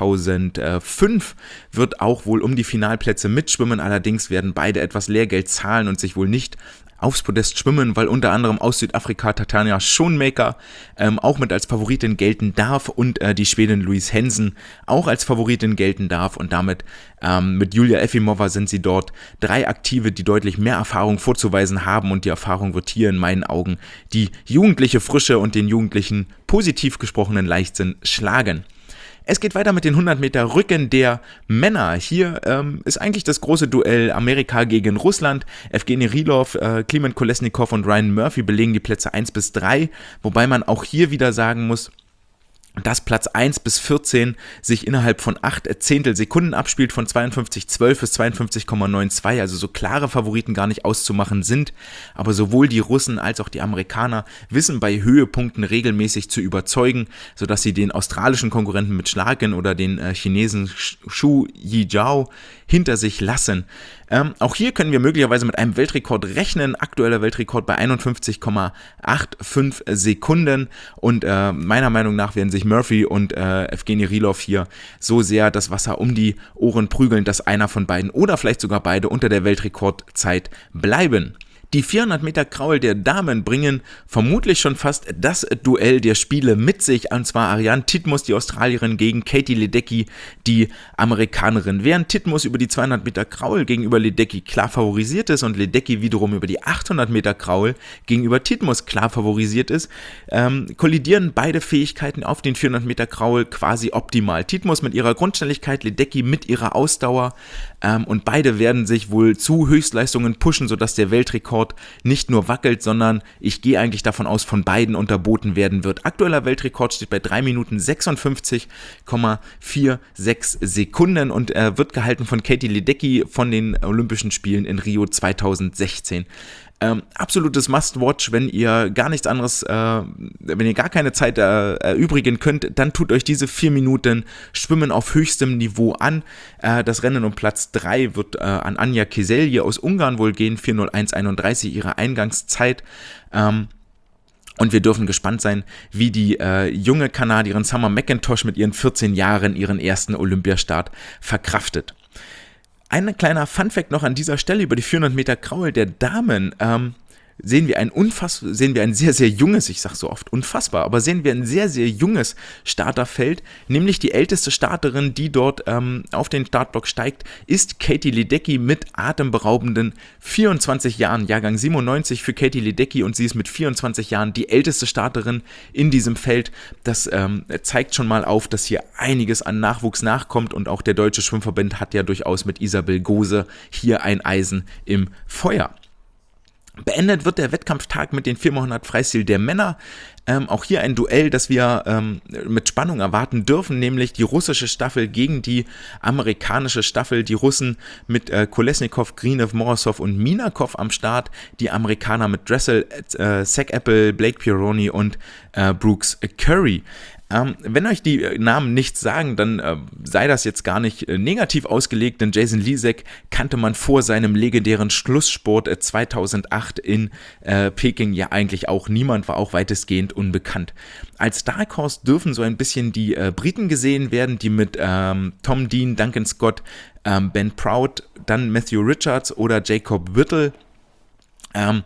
2005, wird auch wohl um die Finalplätze mitschwimmen. Allerdings werden beide etwas Lehrgeld zahlen und sich wohl nicht aufs Podest schwimmen, weil unter anderem aus Südafrika Tatjana Schoonmaker auch mit als Favoritin gelten darf und die Schwedin Louise Hensen auch als Favoritin gelten darf, und damit mit Julia Efimova sind sie dort drei Aktive, die deutlich mehr Erfahrung vorzuweisen haben, und die Erfahrung wird hier in meinen Augen die jugendliche Frische und den jugendlichen, positiv gesprochenen Leichtsinn schlagen. Es geht weiter mit den 100 Meter Rücken der Männer. Hier ist eigentlich das große Duell Amerika gegen Russland. Evgeny Rylov, Kliment Kolesnikov und Ryan Murphy belegen die Plätze 1 bis 3, wobei man auch hier wieder sagen muss, dass Platz 1 bis 14 sich innerhalb von 8 Zehntelsekunden abspielt, von 52,12 bis 52,92, also so klare Favoriten gar nicht auszumachen sind, aber sowohl die Russen als auch die Amerikaner wissen bei Höhepunkten regelmäßig zu überzeugen, sodass sie den australischen Konkurrenten mit schlagen oder den Chinesen Xu Yijiao hinter sich lassen. Auch hier können wir möglicherweise mit einem Weltrekord rechnen. Aktueller Weltrekord bei 51,85 Sekunden, und meiner Meinung nach werden sich Murphy und Evgeny Rylov hier so sehr das Wasser um die Ohren prügeln, dass einer von beiden oder vielleicht sogar beide unter der Weltrekordzeit bleiben. Die 400 Meter Kraul der Damen bringen vermutlich schon fast das Duell der Spiele mit sich, und zwar Ariane Titmus, die Australierin, gegen Katie Ledecky, die Amerikanerin. Während Titmus über die 200 Meter Kraul gegenüber Ledecky klar favorisiert ist und Ledecky wiederum über die 800 Meter Kraul gegenüber Titmus klar favorisiert ist, kollidieren beide Fähigkeiten auf den 400 Meter Kraul quasi optimal. Titmus mit ihrer Grundschnelligkeit, Ledecky mit ihrer Ausdauer, und beide werden sich wohl zu Höchstleistungen pushen, sodass der Weltrekord nicht nur wackelt, sondern ich gehe eigentlich davon aus, von beiden unterboten werden wird. Aktueller Weltrekord steht bei 3 Minuten 56,46 Sekunden und wird gehalten von Katie Ledecky von den Olympischen Spielen in Rio 2016. Absolutes Must-Watch, wenn ihr gar nichts anderes, wenn ihr gar keine Zeit erübrigen könnt, dann tut euch diese 4 Minuten Schwimmen auf höchstem Niveau an. Das Rennen um Platz 3 wird an Anja Keselje aus Ungarn wohl gehen, 4:01:31 ihre Eingangszeit. Und wir dürfen gespannt sein, wie die junge Kanadierin Summer McIntosh mit ihren 14 Jahren ihren ersten Olympiastart verkraftet. Ein kleiner Funfact noch an dieser Stelle über die 400 Meter Kraul der Damen. Sehen wir ein sehr, sehr junges, ich sage so oft unfassbar, aber sehen wir ein sehr, sehr junges Starterfeld, nämlich die älteste Starterin, die dort auf den Startblock steigt, ist Katie Ledecky mit atemberaubenden 24 Jahren, Jahrgang 97 für Katie Ledecky, und sie ist mit 24 Jahren die älteste Starterin in diesem Feld. Das zeigt schon mal auf, dass hier einiges an Nachwuchs nachkommt, und auch der Deutsche Schwimmverband hat ja durchaus mit Isabel Gose hier ein Eisen im Feuer. Beendet wird der Wettkampftag mit den 4x100 Freistil der Männer. Auch hier ein Duell, das wir mit Spannung erwarten dürfen, nämlich die russische Staffel gegen die amerikanische Staffel. Die Russen mit Kolesnikov, Grinev, Morozov und Minakov am Start. Die Amerikaner mit Dressel, Zach Apple, Blake Pieroni und Brooks Curry. Wenn euch die Namen nichts sagen, dann sei das jetzt gar nicht negativ ausgelegt, denn Jason Lisek kannte man vor seinem legendären Schlusssport 2008 in Peking ja eigentlich auch niemand, war auch weitestgehend unbekannt. Als Dark Horse dürfen so ein bisschen die Briten gesehen werden, die mit Tom Dean, Duncan Scott, Ben Proud, dann Matthew Richards oder Jacob Whittle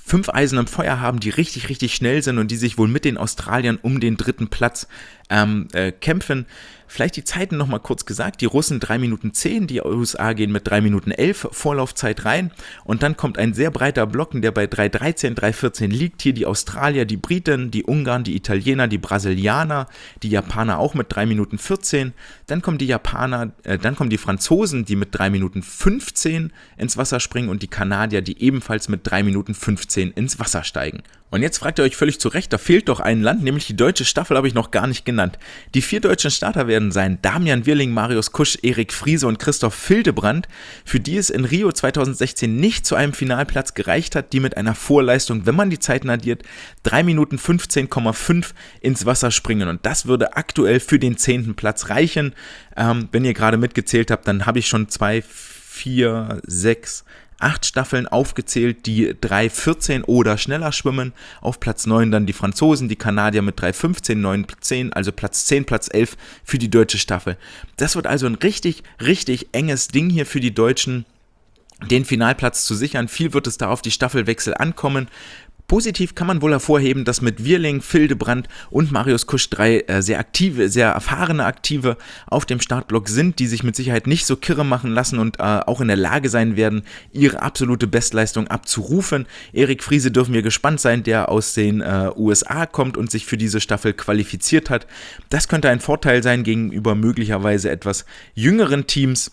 5 Eisen im Feuer haben, die richtig, richtig schnell sind und die sich wohl mit den Australiern um den 3. Platz kämpfen. Vielleicht die Zeiten nochmal kurz gesagt, die Russen 3 Minuten 10, die USA gehen mit 3 Minuten 11 Vorlaufzeit rein und dann kommt ein sehr breiter Blocken, der bei 3,13, 3,14 liegt. Hier die Australier, die Briten, die Ungarn, die Italiener, die Brasilianer, die Japaner auch mit 3 Minuten 14, dann kommen die dann kommen die Franzosen, die mit 3 Minuten 15 ins Wasser springen und die Kanadier, die ebenfalls mit 3 Minuten 15 ins Wasser steigen. Und jetzt fragt ihr euch völlig zu Recht, da fehlt doch ein Land, nämlich die deutsche Staffel habe ich noch gar nicht genannt. Die 4 deutschen Starter werden sein Damian Wirling, Marius Kusch, Erik Friese und Christoph Hildebrand, für die es in Rio 2016 nicht zu einem Finalplatz gereicht hat, die mit einer Vorleistung, wenn man die Zeiten addiert, 3 Minuten 15,5 ins Wasser springen. Und das würde aktuell für den 10. Platz reichen. Wenn ihr gerade mitgezählt habt, dann habe ich schon 2, 4, 6, 8 Staffeln aufgezählt, die 3,14 oder schneller schwimmen. Auf Platz 9 dann die Franzosen, die Kanadier mit 3,15, 9, 10, also Platz 10, Platz 11 für die deutsche Staffel. Das wird also ein richtig, richtig enges Ding hier für die Deutschen, den Finalplatz zu sichern. Viel wird es da auf die Staffelwechsel ankommen. Positiv kann man wohl hervorheben, dass mit Wirling, Hildebrand und Marius Kusch 3 sehr aktive, sehr erfahrene Aktive auf dem Startblock sind, die sich mit Sicherheit nicht so kirre machen lassen und auch in der Lage sein werden, ihre absolute Bestleistung abzurufen. Erik Friese dürfen wir gespannt sein, der aus den USA kommt und sich für diese Staffel qualifiziert hat. Das könnte ein Vorteil sein gegenüber möglicherweise etwas jüngeren Teams.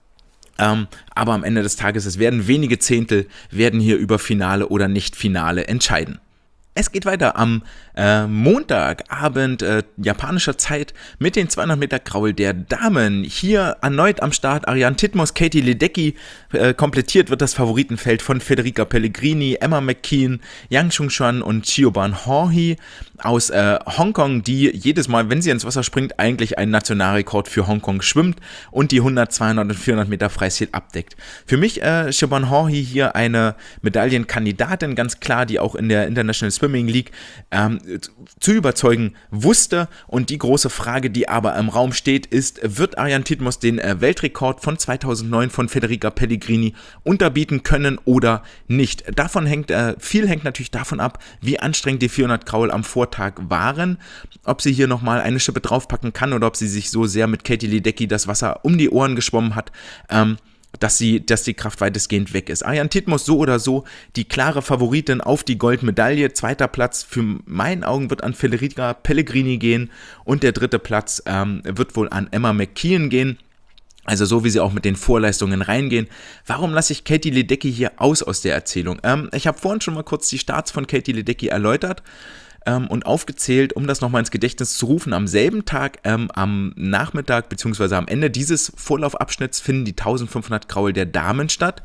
Aber am Ende des Tages, es werden wenige Zehntel, werden hier über Finale oder Nicht-Finale entscheiden. Es geht weiter am Montagabend japanischer Zeit mit den 200 Meter Kraul der Damen. Hier erneut am Start Ariane Titmus, Katie Ledecky. Komplettiert wird das Favoritenfeld von Federica Pellegrini, Emma McKeon, Yang Chungchuan und Chioban Horhi aus Hongkong, die jedes Mal, wenn sie ins Wasser springt, eigentlich einen Nationalrekord für Hongkong schwimmt und die 100, 200 und 400 Meter Freistil abdeckt. Für mich Chioban Horhi hier eine Medaillenkandidatin, ganz klar, die auch in der International Swimming League zu überzeugen wusste. Und die große Frage, die aber im Raum steht, ist, wird Ariane Titmus den Weltrekord von 2009 von Federica Pellegrini unterbieten können oder nicht? Viel hängt natürlich davon ab, wie anstrengend die 400 Kraul am Vortag waren, ob sie hier nochmal eine Schippe draufpacken kann oder ob sie sich so sehr mit Katie Ledecky das Wasser um die Ohren geschwommen hat, dass die Kraft weitestgehend weg ist. Ariane Titmus so oder so die klare Favoritin auf die Goldmedaille. 2. Platz für meinen Augen wird an Federica Pellegrini gehen und der 3. Platz wird wohl an Emma McKeon gehen. Also so wie sie auch mit den Vorleistungen reingehen. Warum lasse ich Katie Ledecky hier aus der Erzählung? Ich habe vorhin schon mal kurz die Starts von Katie Ledecky erläutert und aufgezählt, um das nochmal ins Gedächtnis zu rufen. Am selben Tag, am Nachmittag bzw. am Ende dieses Vorlaufabschnitts finden die 1500 Kraul der Damen statt.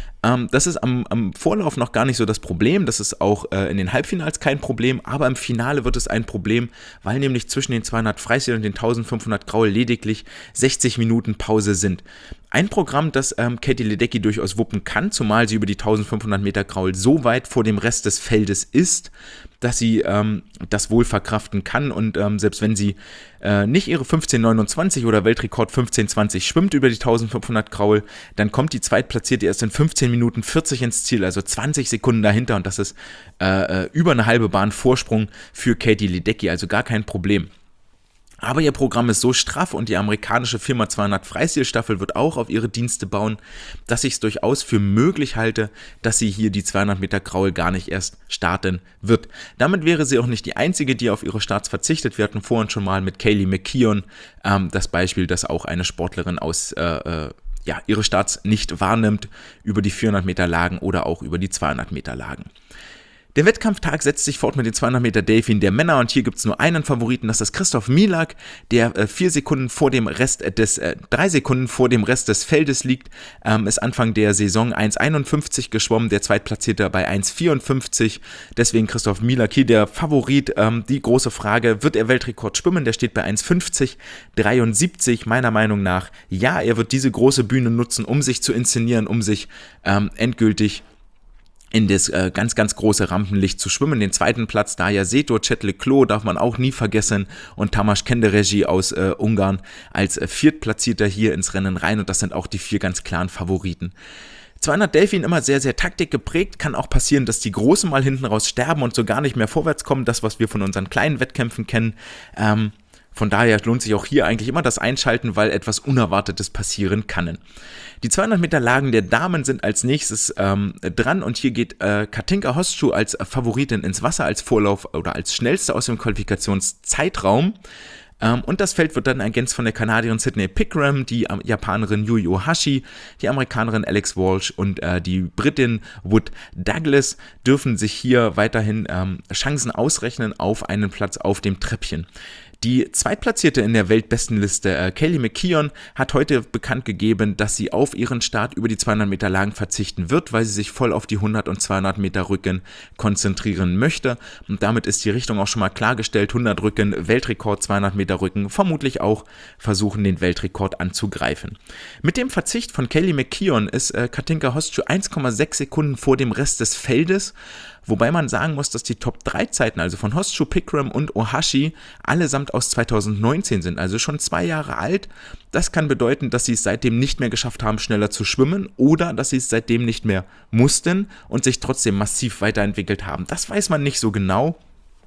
Das ist am Vorlauf noch gar nicht so das Problem, das ist auch in den Halbfinals kein Problem, aber im Finale wird es ein Problem, weil nämlich zwischen den 200 Freistil und den 1500 Kraul lediglich 60 Minuten Pause sind. Ein Programm, das Katie Ledecky durchaus wuppen kann, zumal sie über die 1500 Meter Kraul so weit vor dem Rest des Feldes ist, dass sie das wohl verkraften kann und selbst wenn sie nicht ihre 15,29 oder Weltrekord 15,20 schwimmt über die 1500 Kraul, dann kommt die Zweitplatzierte erst in 15 Minuten 40 ins Ziel, also 20 Sekunden dahinter und das ist über eine halbe Bahn Vorsprung für Katie Ledecky, also gar kein Problem. Aber ihr Programm ist so straff und die amerikanische 4x200 Freistilstaffel wird auch auf ihre Dienste bauen, dass ich es durchaus für möglich halte, dass sie hier die 200 Meter Kraul gar nicht erst starten wird. Damit wäre sie auch nicht die einzige, die auf ihre Starts verzichtet. Wir hatten vorhin schon mal mit Kaylee McKeon das Beispiel, dass auch eine Sportlerin aus ihre Starts nicht wahrnimmt über die 400 Meter Lagen oder auch über die 200 Meter Lagen. Der Wettkampftag setzt sich fort mit den 200 Meter Delfin der Männer und hier gibt es nur einen Favoriten, das ist Christoph Milak, der 3 Sekunden vor dem Rest des Feldes liegt, ist Anfang der Saison 1,51 geschwommen, der Zweitplatzierte bei 1,54, deswegen Christoph Milak hier der Favorit. Die große Frage, wird er Weltrekord schwimmen? Der steht bei 1,50,73 meiner Meinung nach. Ja, er wird diese große Bühne nutzen, um sich zu inszenieren, um sich endgültig in das ganz, ganz große Rampenlicht zu schwimmen. Den 2. Platz, Darja Seto, Cetle Klo darf man auch nie vergessen und Tamás Kenderegi aus Ungarn als Viertplatzierter hier ins Rennen rein und das sind auch die 4 ganz klaren Favoriten. 200 Delfin immer sehr, sehr taktikgeprägt. Kann auch passieren, dass die Großen mal hinten raus sterben und so gar nicht mehr vorwärts kommen. Das, was wir von unseren kleinen Wettkämpfen kennen. Von daher lohnt sich auch hier eigentlich immer das Einschalten, weil etwas Unerwartetes passieren kann. Die 200 Meter Lagen der Damen sind als nächstes dran und hier geht Katinka Hostschuh als Favoritin ins Wasser, als Vorlauf oder als Schnellste aus dem Qualifikationszeitraum. Und das Feld wird dann ergänzt von der Kanadierin Sydney Pickram, die Japanerin Yui Ohashi, die Amerikanerin Alex Walsh und die Britin Wood Douglas dürfen sich hier weiterhin Chancen ausrechnen auf einen Platz auf dem Treppchen. Die Zweitplatzierte in der Weltbestenliste, Kaylee McKeown, hat heute bekannt gegeben, dass sie auf ihren Start über die 200 Meter Lagen verzichten wird, weil sie sich voll auf die 100 und 200 Meter Rücken konzentrieren möchte. Und damit ist die Richtung auch schon mal klargestellt. 100 Rücken, Weltrekord, 200 Meter Rücken, vermutlich auch versuchen, den Weltrekord anzugreifen. Mit dem Verzicht von Kaylee McKeown ist Katinka Hostschuh 1,6 Sekunden vor dem Rest des Feldes. Wobei man sagen muss, dass die Top-3-Zeiten, also von Hostschuh, Pickram und Ohashi, allesamt aus 2019 sind, also schon 2 Jahre alt. Das kann bedeuten, dass sie es seitdem nicht mehr geschafft haben, schneller zu schwimmen oder dass sie es seitdem nicht mehr mussten und sich trotzdem massiv weiterentwickelt haben. Das weiß man nicht so genau.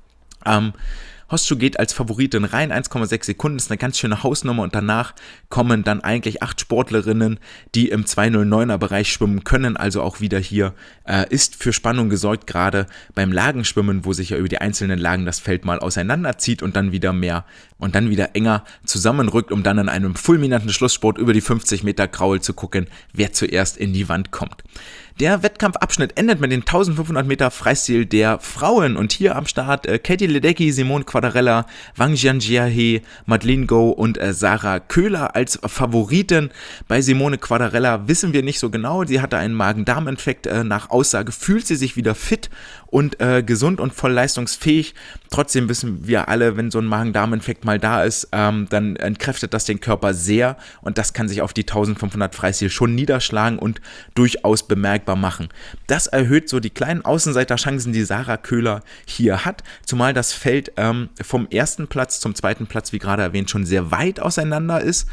Hostschuh geht als Favoritin rein, 1,6 Sekunden, ist eine ganz schöne Hausnummer und danach kommen dann eigentlich 8 Sportlerinnen, die im 209er Bereich schwimmen können, also auch wieder hier ist für Spannung gesorgt, gerade beim Lagenschwimmen, wo sich ja über die einzelnen Lagen das Feld mal auseinanderzieht und dann wieder mehr und dann wieder enger zusammenrückt, um dann in einem fulminanten Schlusssport über die 50 Meter Kraul zu gucken, wer zuerst in die Wand kommt. Der Wettkampfabschnitt endet mit den 1500 Meter Freistil der Frauen und hier am Start Katie Ledecky, Simone Quadarella, Wang Jianjiahe, Madeleine Go und Sarah Köhler als Favoriten. Bei Simone Quadarella wissen wir nicht so genau, sie hatte einen Magen-Darm-Infekt, nach Aussage fühlt sie sich wieder fit und gesund und voll leistungsfähig. Trotzdem wissen wir alle, wenn so ein Magen-Darm-Infekt mal da ist, dann entkräftet das den Körper sehr und das kann sich auf die 1500 Freistil schon niederschlagen und durchaus bemerkbar machen. Das erhöht so die kleinen Außenseiterchancen, die Sarah Köhler hier hat, zumal das Feld vom ersten Platz zum zweiten Platz, wie gerade erwähnt, schon sehr weit auseinander ist.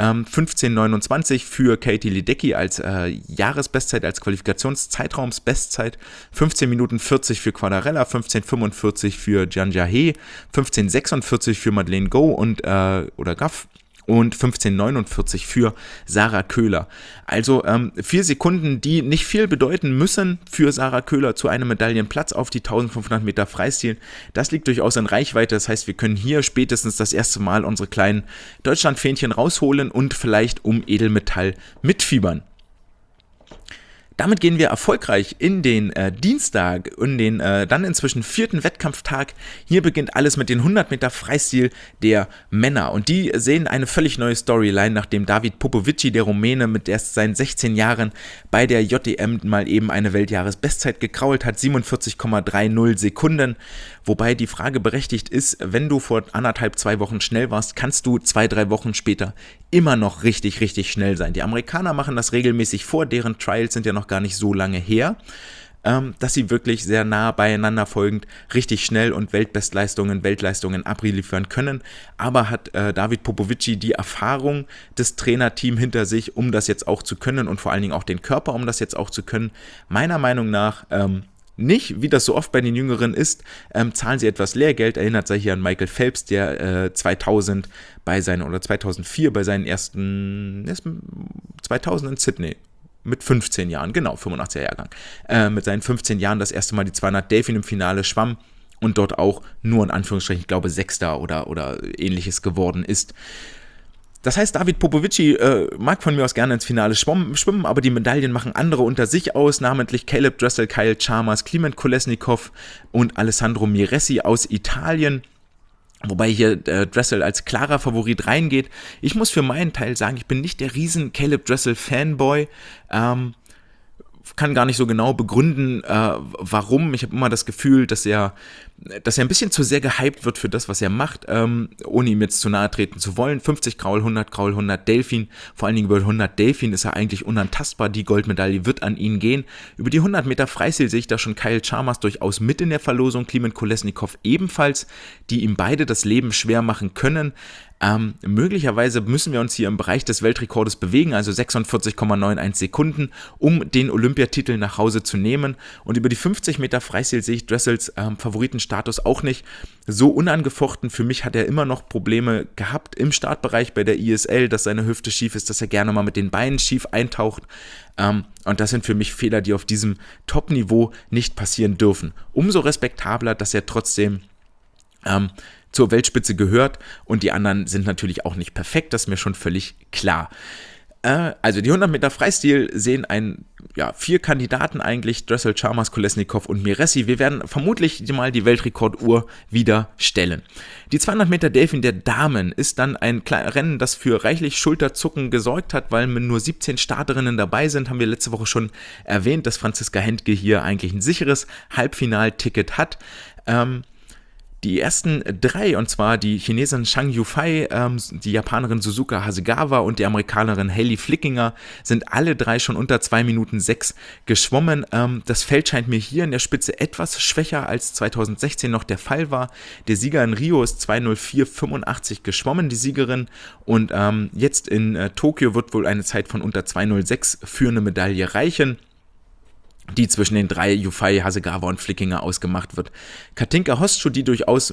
15,29 für Katie Ledecky als Jahresbestzeit, als Qualifikationszeitraumsbestzeit, 15 Minuten 40 für Quadarella, 15,45 für Jianjiahe, 15,46 für Madeleine Go und oder Gaff und 15,49 für Sarah Köhler. Also 4 Sekunden, die nicht viel bedeuten müssen für Sarah Köhler zu einem Medaillenplatz auf die 1500 Meter Freistil. Das liegt durchaus in Reichweite. Das heißt, wir können hier spätestens das erste Mal unsere kleinen Deutschlandfähnchen rausholen und vielleicht um Edelmetall mitfiebern. Damit gehen wir erfolgreich in den Dienstag, in den dann inzwischen 4. Wettkampftag. Hier beginnt alles mit den 100 Meter Freistil der Männer. Und die sehen eine völlig neue Storyline, nachdem David Popovici, der Rumäne, mit erst seinen 16 Jahren bei der JDM mal eben eine Weltjahresbestzeit gekrault hat, 47,30 Sekunden. Wobei die Frage berechtigt ist, wenn du vor 2 Wochen schnell warst, kannst du 2-3 Wochen später immer noch richtig, richtig schnell sein. Die Amerikaner machen das regelmäßig vor, deren Trials sind ja noch gar nicht so lange her, dass sie wirklich sehr nah beieinander folgend richtig schnell und Weltleistungen abliefern können. Aber hat David Popovici die Erfahrung des Trainerteams hinter sich, um das jetzt auch zu können und vor allen Dingen auch den Körper, um das jetzt auch zu können? Meiner Meinung nach nicht, wie das so oft bei den Jüngeren ist, zahlen sie etwas Lehrgeld. Erinnert sich hier an Michael Phelps, der 2004 bei seinen ersten 2000 in Sydney mit 15 Jahren, genau, 85er Jahrgang, mit seinen 15 Jahren das erste Mal die 200 Delfin im Finale schwamm und dort auch nur in Anführungsstrichen, ich glaube, Sechster oder ähnliches geworden ist. Das heißt, David Popovici mag von mir aus gerne ins Finale schwimmen, aber die Medaillen machen andere unter sich aus, namentlich Caleb Dressel, Kyle Chalmers, Kliment Kolesnikov und Alessandro Miressi aus Italien. Wobei hier Dressel als klarer Favorit reingeht. Ich muss für meinen Teil sagen, ich bin nicht der riesen Caleb Dressel Fanboy. Kann gar nicht so genau begründen, warum. Ich habe immer das Gefühl, dass er dass er ein bisschen zu sehr gehypt wird für das, was er macht, ohne ihm jetzt zu nahe treten zu wollen. 50 Graul, 100 Delfin, vor allen Dingen über 100 Delfin ist er eigentlich unantastbar, die Goldmedaille wird an ihn gehen. Über die 100 Meter Freistil sehe ich da schon Kyle Chalmers durchaus mit in der Verlosung, Klimen Kolesnikov ebenfalls, die ihm beide das Leben schwer machen können. Möglicherweise müssen wir uns hier im Bereich des Weltrekordes bewegen, also 46,91 Sekunden, um den Olympiatitel nach Hause zu nehmen. Und über die 50 Meter Freistil sehe ich Dressels Favoritenstatus auch nicht so unangefochten. Für mich hat er immer noch Probleme gehabt im Startbereich bei der ISL, dass seine Hüfte schief ist, dass er gerne mal mit den Beinen schief eintaucht. Und das sind für mich Fehler, die auf diesem Top-Niveau nicht passieren dürfen. Umso respektabler, dass er trotzdem zur Weltspitze gehört, und die anderen sind natürlich auch nicht perfekt, das ist mir schon völlig klar. Also die 100 Meter Freistil sehen 4 Kandidaten eigentlich, Dressel, Chalmers, Kolesnikov und Miresi. Wir werden vermutlich mal die Weltrekorduhr wieder stellen. Die 200 Meter Delfin der Damen ist dann ein Rennen, das für reichlich Schulterzucken gesorgt hat, weil nur 17 Starterinnen dabei sind. Haben wir letzte Woche schon erwähnt, dass Franziska Hentke hier eigentlich ein sicheres Halbfinalticket hat. Die ersten 3, und zwar die Chinesin Zhang Yufei, die Japanerin Suzuka Hasegawa und die Amerikanerin Hailey Flickinger, sind alle 3 schon unter 2 Minuten 6 geschwommen. Das Feld scheint mir hier in der Spitze etwas schwächer als 2016 noch der Fall war. Der Sieger in Rio ist 2:04,85 geschwommen, die Siegerin. Und jetzt in Tokio wird wohl eine Zeit von unter 2:06 für eine Medaille reichen, die zwischen den 3 Yufei, Hasegawa und Flickinger ausgemacht wird. Katinka Hostschuh, die durchaus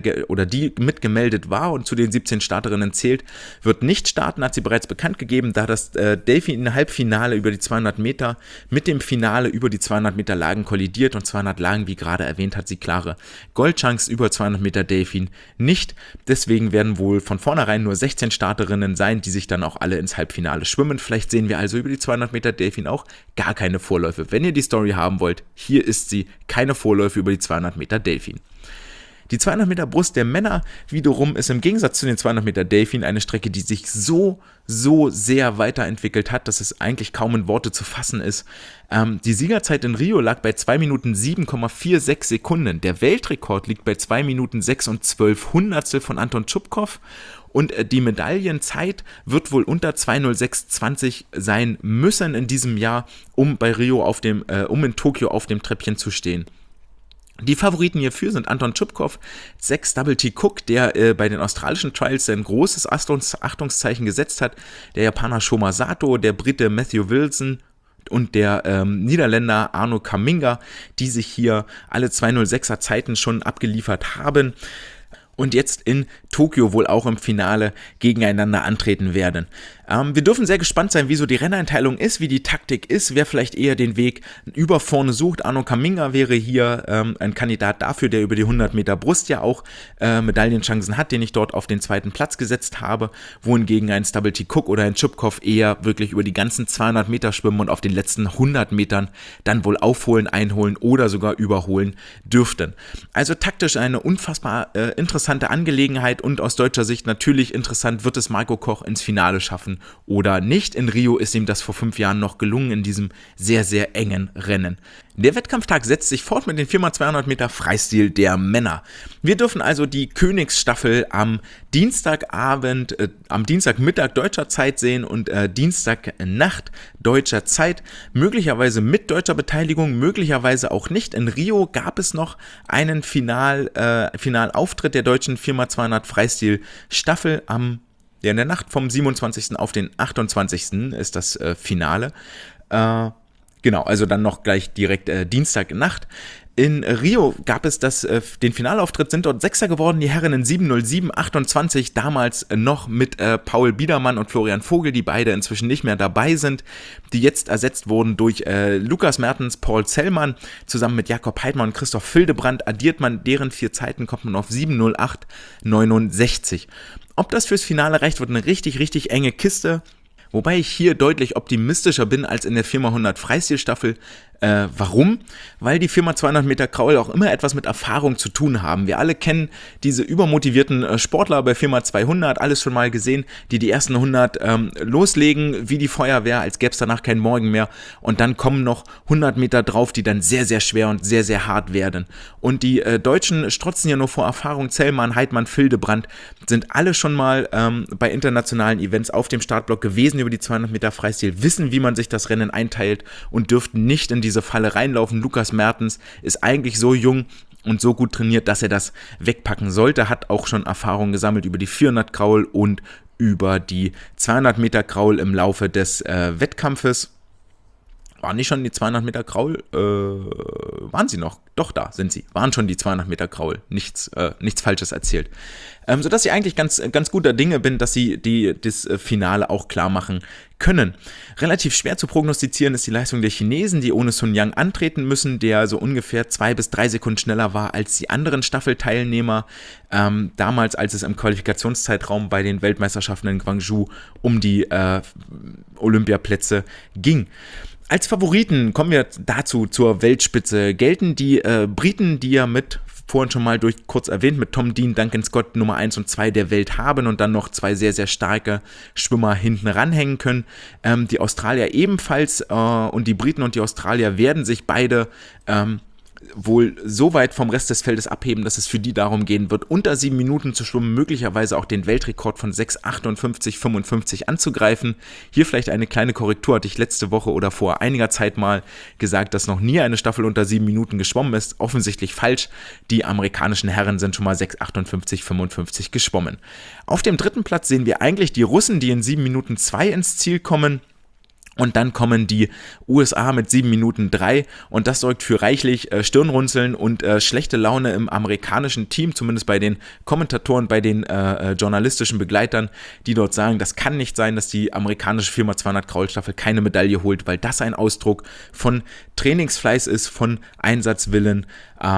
mitgemeldet war und zu den 17 Starterinnen zählt, wird nicht starten, hat sie bereits bekannt gegeben, da das Delfin-Halbfinale über die 200 Meter mit dem Finale über die 200 Meter Lagen kollidiert, und 200 Lagen, wie gerade erwähnt, hat sie klare Goldchance, über 200 Meter Delfin nicht. Deswegen werden wohl von vornherein nur 16 Starterinnen sein, die sich dann auch alle ins Halbfinale schwimmen. Vielleicht sehen wir also über die 200 Meter Delfin auch gar keine Vorläufe. Wenn ihr die Story haben wollt, hier ist sie, keine Vorläufe über die 200 Meter Delfin. Die 200 Meter Brust der Männer wiederum ist im Gegensatz zu den 200 Meter Delfin eine Strecke, die sich so sehr weiterentwickelt hat, dass es eigentlich kaum in Worte zu fassen ist. Die Siegerzeit in Rio lag bei 2 Minuten 7,46 Sekunden. Der Weltrekord liegt bei 2 Minuten 6 und 12 Hundertstel von Anton Tschupkow. Und die Medaillenzeit wird wohl unter 2:06,20 sein müssen in diesem Jahr, um in Tokio auf dem Treppchen zu stehen. Die Favoriten hierfür sind Anton Tschupkow, Zach Double-T Cook, der bei den australischen Trials sein großes Achtungszeichen gesetzt hat, der Japaner Shoma Sato, der Brite Matthew Wilson und der Niederländer Arno Kaminga, die sich hier alle 2:06er Zeiten schon abgeliefert haben und jetzt in Tokio wohl auch im Finale gegeneinander antreten werden. Wir dürfen sehr gespannt sein, wie so die Renneinteilung ist, wie die Taktik ist, wer vielleicht eher den Weg über vorne sucht. Arno Kaminga wäre hier ein Kandidat dafür, der über die 100 Meter Brust ja auch Medaillenchancen hat, den ich dort auf den 2. Platz gesetzt habe, wohingegen ein Double-T Cook oder ein Tschupkow eher wirklich über die ganzen 200 Meter schwimmen und auf den letzten 100 Metern dann wohl aufholen, einholen oder sogar überholen dürften. Also taktisch eine unfassbar interessante Angelegenheit, und aus deutscher Sicht natürlich interessant, wird es Marco Koch ins Finale schaffen oder nicht. In Rio ist ihm das vor 5 Jahren noch gelungen in diesem sehr engen Rennen. Der Wettkampftag setzt sich fort mit den 4x200 Meter Freistil der Männer. Wir dürfen also die Königsstaffel am Dienstagmittag deutscher Zeit sehen und Dienstagnacht deutscher Zeit, möglicherweise mit deutscher Beteiligung, möglicherweise auch nicht. In Rio gab es noch einen Finalauftritt der deutschen 4x200 Freistil Staffel in der Nacht vom 27. auf den 28. ist das Finale. Genau, also dann noch gleich direkt Dienstagnacht. In Rio gab es den Finalauftritt, sind dort Sechster geworden, die Herren in 7:07,28, damals noch mit Paul Biedermann und Florian Vogel, die beide inzwischen nicht mehr dabei sind, die jetzt ersetzt wurden durch Lukas Mertens, Paul Zellmann, zusammen mit Jakob Heidmann und Christoph Hildebrand. Addiert man deren 4 Zeiten, kommt man auf 7:08,69. Ob das fürs Finale reicht, wird eine richtig enge Kiste. Wobei ich hier deutlich optimistischer bin als in der 4x100 Freistilstaffel. Warum? Weil die 4x200 Meter Kraul auch immer etwas mit Erfahrung zu tun haben. Wir alle kennen diese übermotivierten Sportler bei 4x200, alles schon mal gesehen, die ersten 100 loslegen wie die Feuerwehr, als gäbe es danach keinen Morgen mehr. Und dann kommen noch 100 Meter drauf, die dann sehr, sehr schwer und sehr, sehr hart werden. Und die Deutschen strotzen ja nur vor Erfahrung. Zellmann, Heidmann, Fildebrand sind alle schon mal bei internationalen Events auf dem Startblock gewesen über die 200 Meter Freistil, wissen, wie man sich das Rennen einteilt und dürften nicht in diese Falle reinlaufen. Lukas Mertens ist eigentlich so jung und so gut trainiert, dass er das wegpacken sollte, hat auch schon Erfahrung gesammelt über die 400 Kraul und über die 200 Meter Kraul im Laufe des Wettkampfes. Waren nicht schon die 200 Meter Kraul? Waren sie noch? Doch, da sind sie. Waren schon die 200 Meter Kraul. Nichts Falsches erzählt. Sodass ich eigentlich ganz guter Dinge bin, dass sie das Finale auch klar machen können. Relativ schwer zu prognostizieren ist die Leistung der Chinesen, die ohne Sun Yang antreten müssen, der so ungefähr 2 bis 3 Sekunden schneller war als die anderen Staffelteilnehmer. Damals, als es im Qualifikationszeitraum bei den Weltmeisterschaften in Gwangju um die Olympiaplätze ging. Als Favoriten kommen wir dazu zur Weltspitze. Gelten die Briten, die ja vorhin schon mal kurz erwähnt, mit Tom Dean, Duncan Scott Nummer 1 und 2 der Welt haben und dann noch 2 sehr, sehr starke Schwimmer hinten ranhängen können. Die Australier ebenfalls und die Briten und die Australier werden sich beide wohl so weit vom Rest des Feldes abheben, dass es für die darum gehen wird, unter 7 Minuten zu schwimmen, möglicherweise auch den Weltrekord von 6:58,55 anzugreifen. Hier vielleicht eine kleine Korrektur, hatte ich letzte Woche oder vor einiger Zeit mal gesagt, dass noch nie eine Staffel unter 7 Minuten geschwommen ist. Offensichtlich falsch. Die amerikanischen Herren sind schon mal 6:58,55 geschwommen. Auf dem 3. Platz sehen wir eigentlich die Russen, die in 7 Minuten 2 ins Ziel kommen. Und dann kommen die USA mit 7 Minuten 3 und das sorgt für reichlich Stirnrunzeln und schlechte Laune im amerikanischen Team, zumindest bei den Kommentatoren, bei den journalistischen Begleitern, die dort sagen, das kann nicht sein, dass die amerikanische 4x200 Kraulstaffel keine Medaille holt, weil das ein Ausdruck von Trainingsfleiß ist, von Einsatzwillen.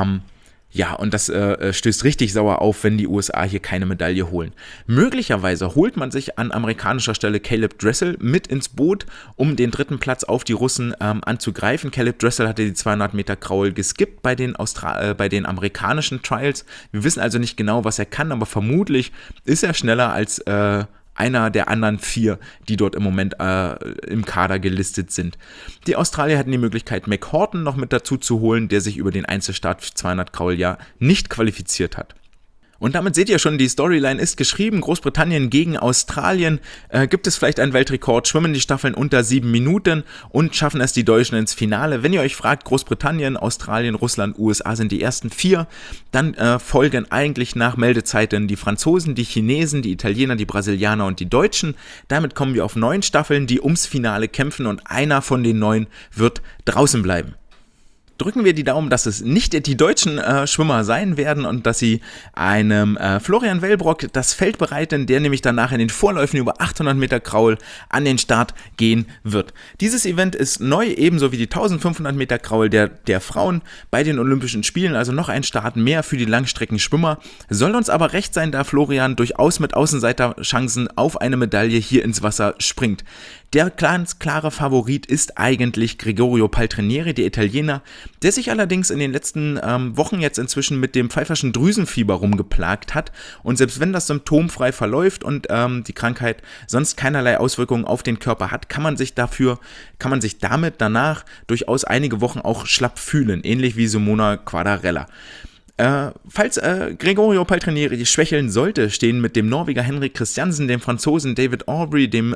Ja, und das stößt richtig sauer auf, wenn die USA hier keine Medaille holen. Möglicherweise holt man sich an amerikanischer Stelle Caleb Dressel mit ins Boot, um den 3. Platz auf die Russen anzugreifen. Caleb Dressel hatte die 200 Meter Kraul geskippt bei den amerikanischen Trials. Wir wissen also nicht genau, was er kann, aber vermutlich ist er schneller als einer der anderen 4, die dort im Moment im Kader gelistet sind. Die Australier hatten die Möglichkeit, Mac Horton noch mit dazu zu holen, der sich über den Einzelstart für 200 Kraul ja nicht qualifiziert hat. Und damit seht ihr schon, die Storyline ist geschrieben. Großbritannien gegen Australien. Gibt es vielleicht einen Weltrekord? Schwimmen die Staffeln unter 7 Minuten und schaffen es die Deutschen ins Finale? Wenn ihr euch fragt, Großbritannien, Australien, Russland, USA sind die ersten 4, dann folgen eigentlich nach Meldezeiten die Franzosen, die Chinesen, die Italiener, die Brasilianer und die Deutschen. Damit kommen wir auf 9 Staffeln, die ums Finale kämpfen und einer von den 9 wird draußen bleiben. Drücken wir die Daumen, dass es nicht die deutschen Schwimmer sein werden und dass sie einem Florian Wellbrock das Feld bereiten, der nämlich danach in den Vorläufen über 800 Meter Kraul an den Start gehen wird. Dieses Event ist neu, ebenso wie die 1500 Meter Kraul der Frauen bei den Olympischen Spielen, also noch ein Start mehr für die Langstreckenschwimmer. Soll uns aber recht sein, da Florian durchaus mit Außenseiterchancen auf eine Medaille hier ins Wasser springt. Der ganz klare Favorit ist eigentlich Gregorio Paltrinieri, der Italiener, der sich allerdings in den letzten Wochen jetzt inzwischen mit dem pfeiferschen Drüsenfieber rumgeplagt hat. Und selbst wenn das symptomfrei verläuft und die Krankheit sonst keinerlei Auswirkungen auf den Körper hat, kann man sich damit danach durchaus einige Wochen auch schlapp fühlen, ähnlich wie Simona Quadarella. Falls Gregorio Paltrinieri schwächeln sollte, stehen mit dem Norweger Henrik Christiansen, dem Franzosen David Aubrey, dem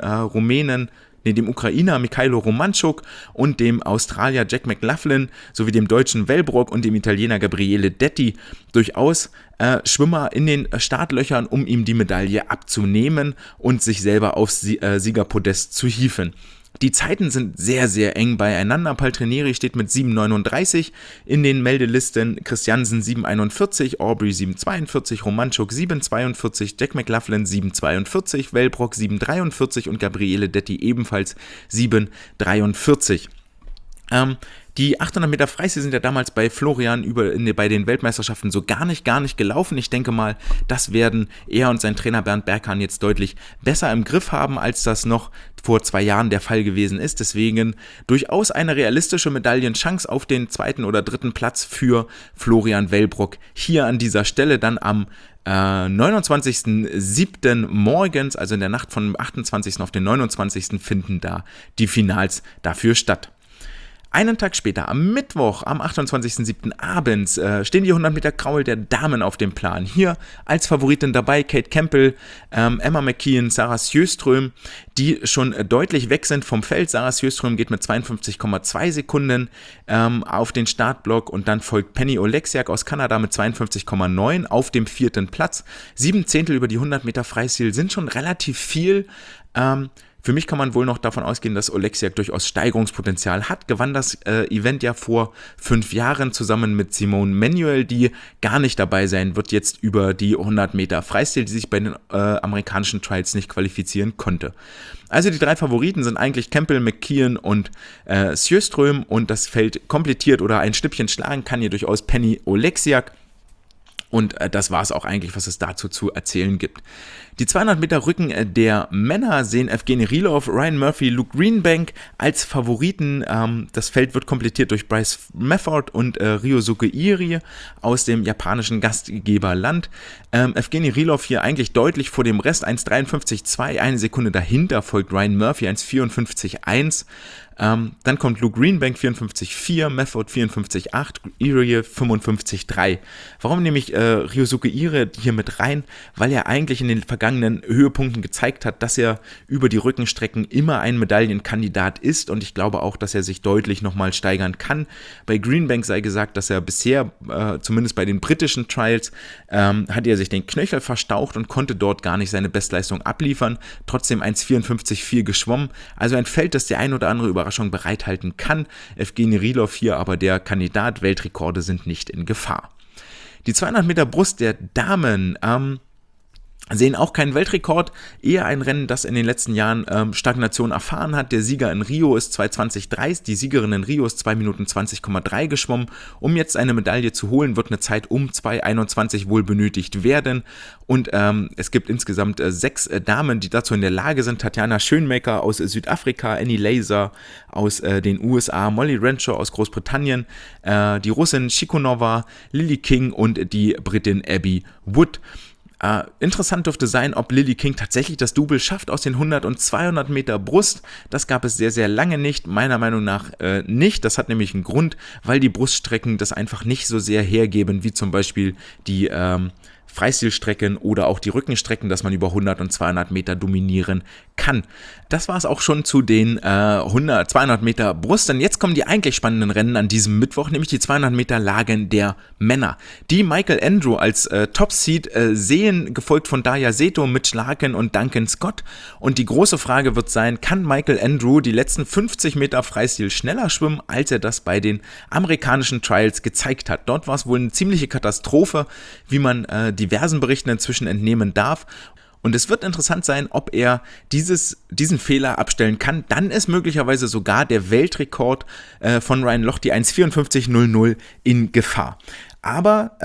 Ukrainer Mikhailo Romanchuk und dem Australier Jack McLaughlin sowie dem deutschen Wellbrock und dem Italiener Gabriele Detti durchaus Schwimmer in den Startlöchern, um ihm die Medaille abzunehmen und sich selber aufs Siegerpodest zu hieven. Die Zeiten sind sehr, sehr eng beieinander. Paltrinieri steht mit 7,39 in den Meldelisten, Christiansen 7,41, Aubrey 7,42, Romanchuk 7,42, Jack McLaughlin 7,42, Wellbrock 7,43 und Gabriele Detti ebenfalls 7,43. Die 800 Meter Freistil sind ja damals bei Florian bei den Weltmeisterschaften so gar nicht gelaufen. Ich denke mal, das werden er und sein Trainer Bernd Berghahn jetzt deutlich besser im Griff haben, als das noch vor 2 Jahren der Fall gewesen ist. Deswegen durchaus eine realistische Medaillenchance auf den 2. oder 3. Platz für Florian Wellbrock. Hier an dieser Stelle dann am 29.07. morgens, also in der Nacht vom 28. auf den 29. finden da die Finals dafür statt. Einen Tag später, am Mittwoch, am 28.07. abends, stehen die 100 Meter Kraul der Damen auf dem Plan. Hier als Favoritin dabei Kate Campbell, Emma McKeon, Sarah Sjöström, die schon deutlich weg sind vom Feld. Sarah Sjöström geht mit 52,2 Sekunden auf den Startblock und dann folgt Penny Oleksiak aus Kanada mit 52,9 auf dem 4. Platz. 7 Zehntel über die 100 Meter Freistil sind schon relativ viel. Für mich kann man wohl noch davon ausgehen, dass Oleksiak durchaus Steigerungspotenzial hat. Gewann das Event ja vor 5 Jahren zusammen mit Simone Manuel, die gar nicht dabei sein wird jetzt über die 100 Meter Freistil, die sich bei den amerikanischen Trials nicht qualifizieren konnte. Also die 3 Favoriten sind eigentlich Campbell, McKeon und Sjöström und das Feld komplettiert oder ein Schnippchen schlagen kann hier durchaus Penny Oleksiak. Und das war es auch eigentlich, was es dazu zu erzählen gibt. Die 200 Meter Rücken der Männer sehen Evgeny Rylov, Ryan Murphy, Luke Greenbank als Favoriten. Das Feld wird komplettiert durch Bryce Mefford und Ryosuke Iri aus dem japanischen Gastgeberland. Evgeny Rylov hier eigentlich deutlich vor dem Rest, 1,53,2, eine Sekunde dahinter folgt Ryan Murphy, 1,54,1. Dann kommt Luke Greenbank 54,4, Mefford 54,8, Iri 55,3. Warum nehme ich Ryosuke Iri hier mit rein? Weil er eigentlich in den vergangenen Höhepunkten gezeigt hat, dass er über die Rückenstrecken immer ein Medaillenkandidat ist und ich glaube auch, dass er sich deutlich nochmal steigern kann. Bei Greenbank sei gesagt, dass er bisher, zumindest bei den britischen Trials, hat er sich den Knöchel verstaucht und konnte dort gar nicht seine Bestleistung abliefern. Trotzdem 1,54,4 geschwommen. Also ein Feld, das der ein oder andere Überraschung bereithalten kann. Evgeny Rylov hier aber der Kandidat. Weltrekorde sind nicht in Gefahr. Die 200 Meter Brust der Damen sehen auch keinen Weltrekord, eher ein Rennen, das in den letzten Jahren Stagnation erfahren hat. Der Sieger in Rio ist 2:20,30, die Siegerin in Rio ist 2 Minuten 20,3 geschwommen. Um jetzt eine Medaille zu holen, wird eine Zeit um 2:21 wohl benötigt werden. Und es gibt insgesamt 6 Damen, die dazu in der Lage sind. Tatjana Schönmaker aus Südafrika, Annie Laser aus den USA, Molly Renshaw aus Großbritannien, die Russin Shikunova, Lily King und die Britin Abby Wood. Interessant dürfte sein, ob Lily King tatsächlich das Double schafft aus den 100 und 200 Meter Brust. Das gab es sehr, sehr lange nicht, meiner Meinung nach nicht. Das hat nämlich einen Grund, weil die Bruststrecken das einfach nicht so sehr hergeben, wie zum Beispiel die Freistilstrecken oder auch die Rückenstrecken, dass man über 100 und 200 Meter dominieren kann. Das war es auch schon zu den 200 Meter Brust. Denn jetzt kommen die eigentlich spannenden Rennen an diesem Mittwoch, nämlich die 200 Meter Lagen der Männer. Die Michael Andrew als Top-Seed sehen, gefolgt von Daya Seto, Mitch Larkin und Duncan Scott. Und die große Frage wird sein, kann Michael Andrew die letzten 50 Meter Freistil schneller schwimmen, als er das bei den amerikanischen Trials gezeigt hat? Dort war es wohl eine ziemliche Katastrophe, wie man diversen Berichten inzwischen entnehmen darf. Und es wird interessant sein, ob er diesen Fehler abstellen kann. Dann ist möglicherweise sogar der Weltrekord von Ryan Lochte 1,54,00 in Gefahr. Aber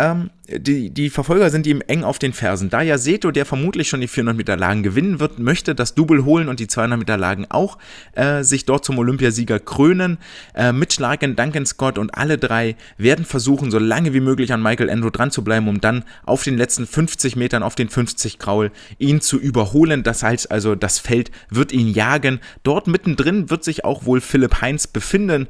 die Verfolger sind ihm eng auf den Fersen. Daya Seto, der vermutlich schon die 400 Meter Lagen gewinnen wird, möchte das Double holen und die 200 Meter Lagen auch sich dort zum Olympiasieger krönen. Mitch Larkin, Duncan Scott und alle 3 werden versuchen, so lange wie möglich an Michael Andrew dran zu bleiben, um dann auf den letzten 50 Metern, auf den 50 Kraul, ihn zu überholen. Das heißt also, das Feld wird ihn jagen. Dort mittendrin wird sich auch wohl Philipp Heinz befinden,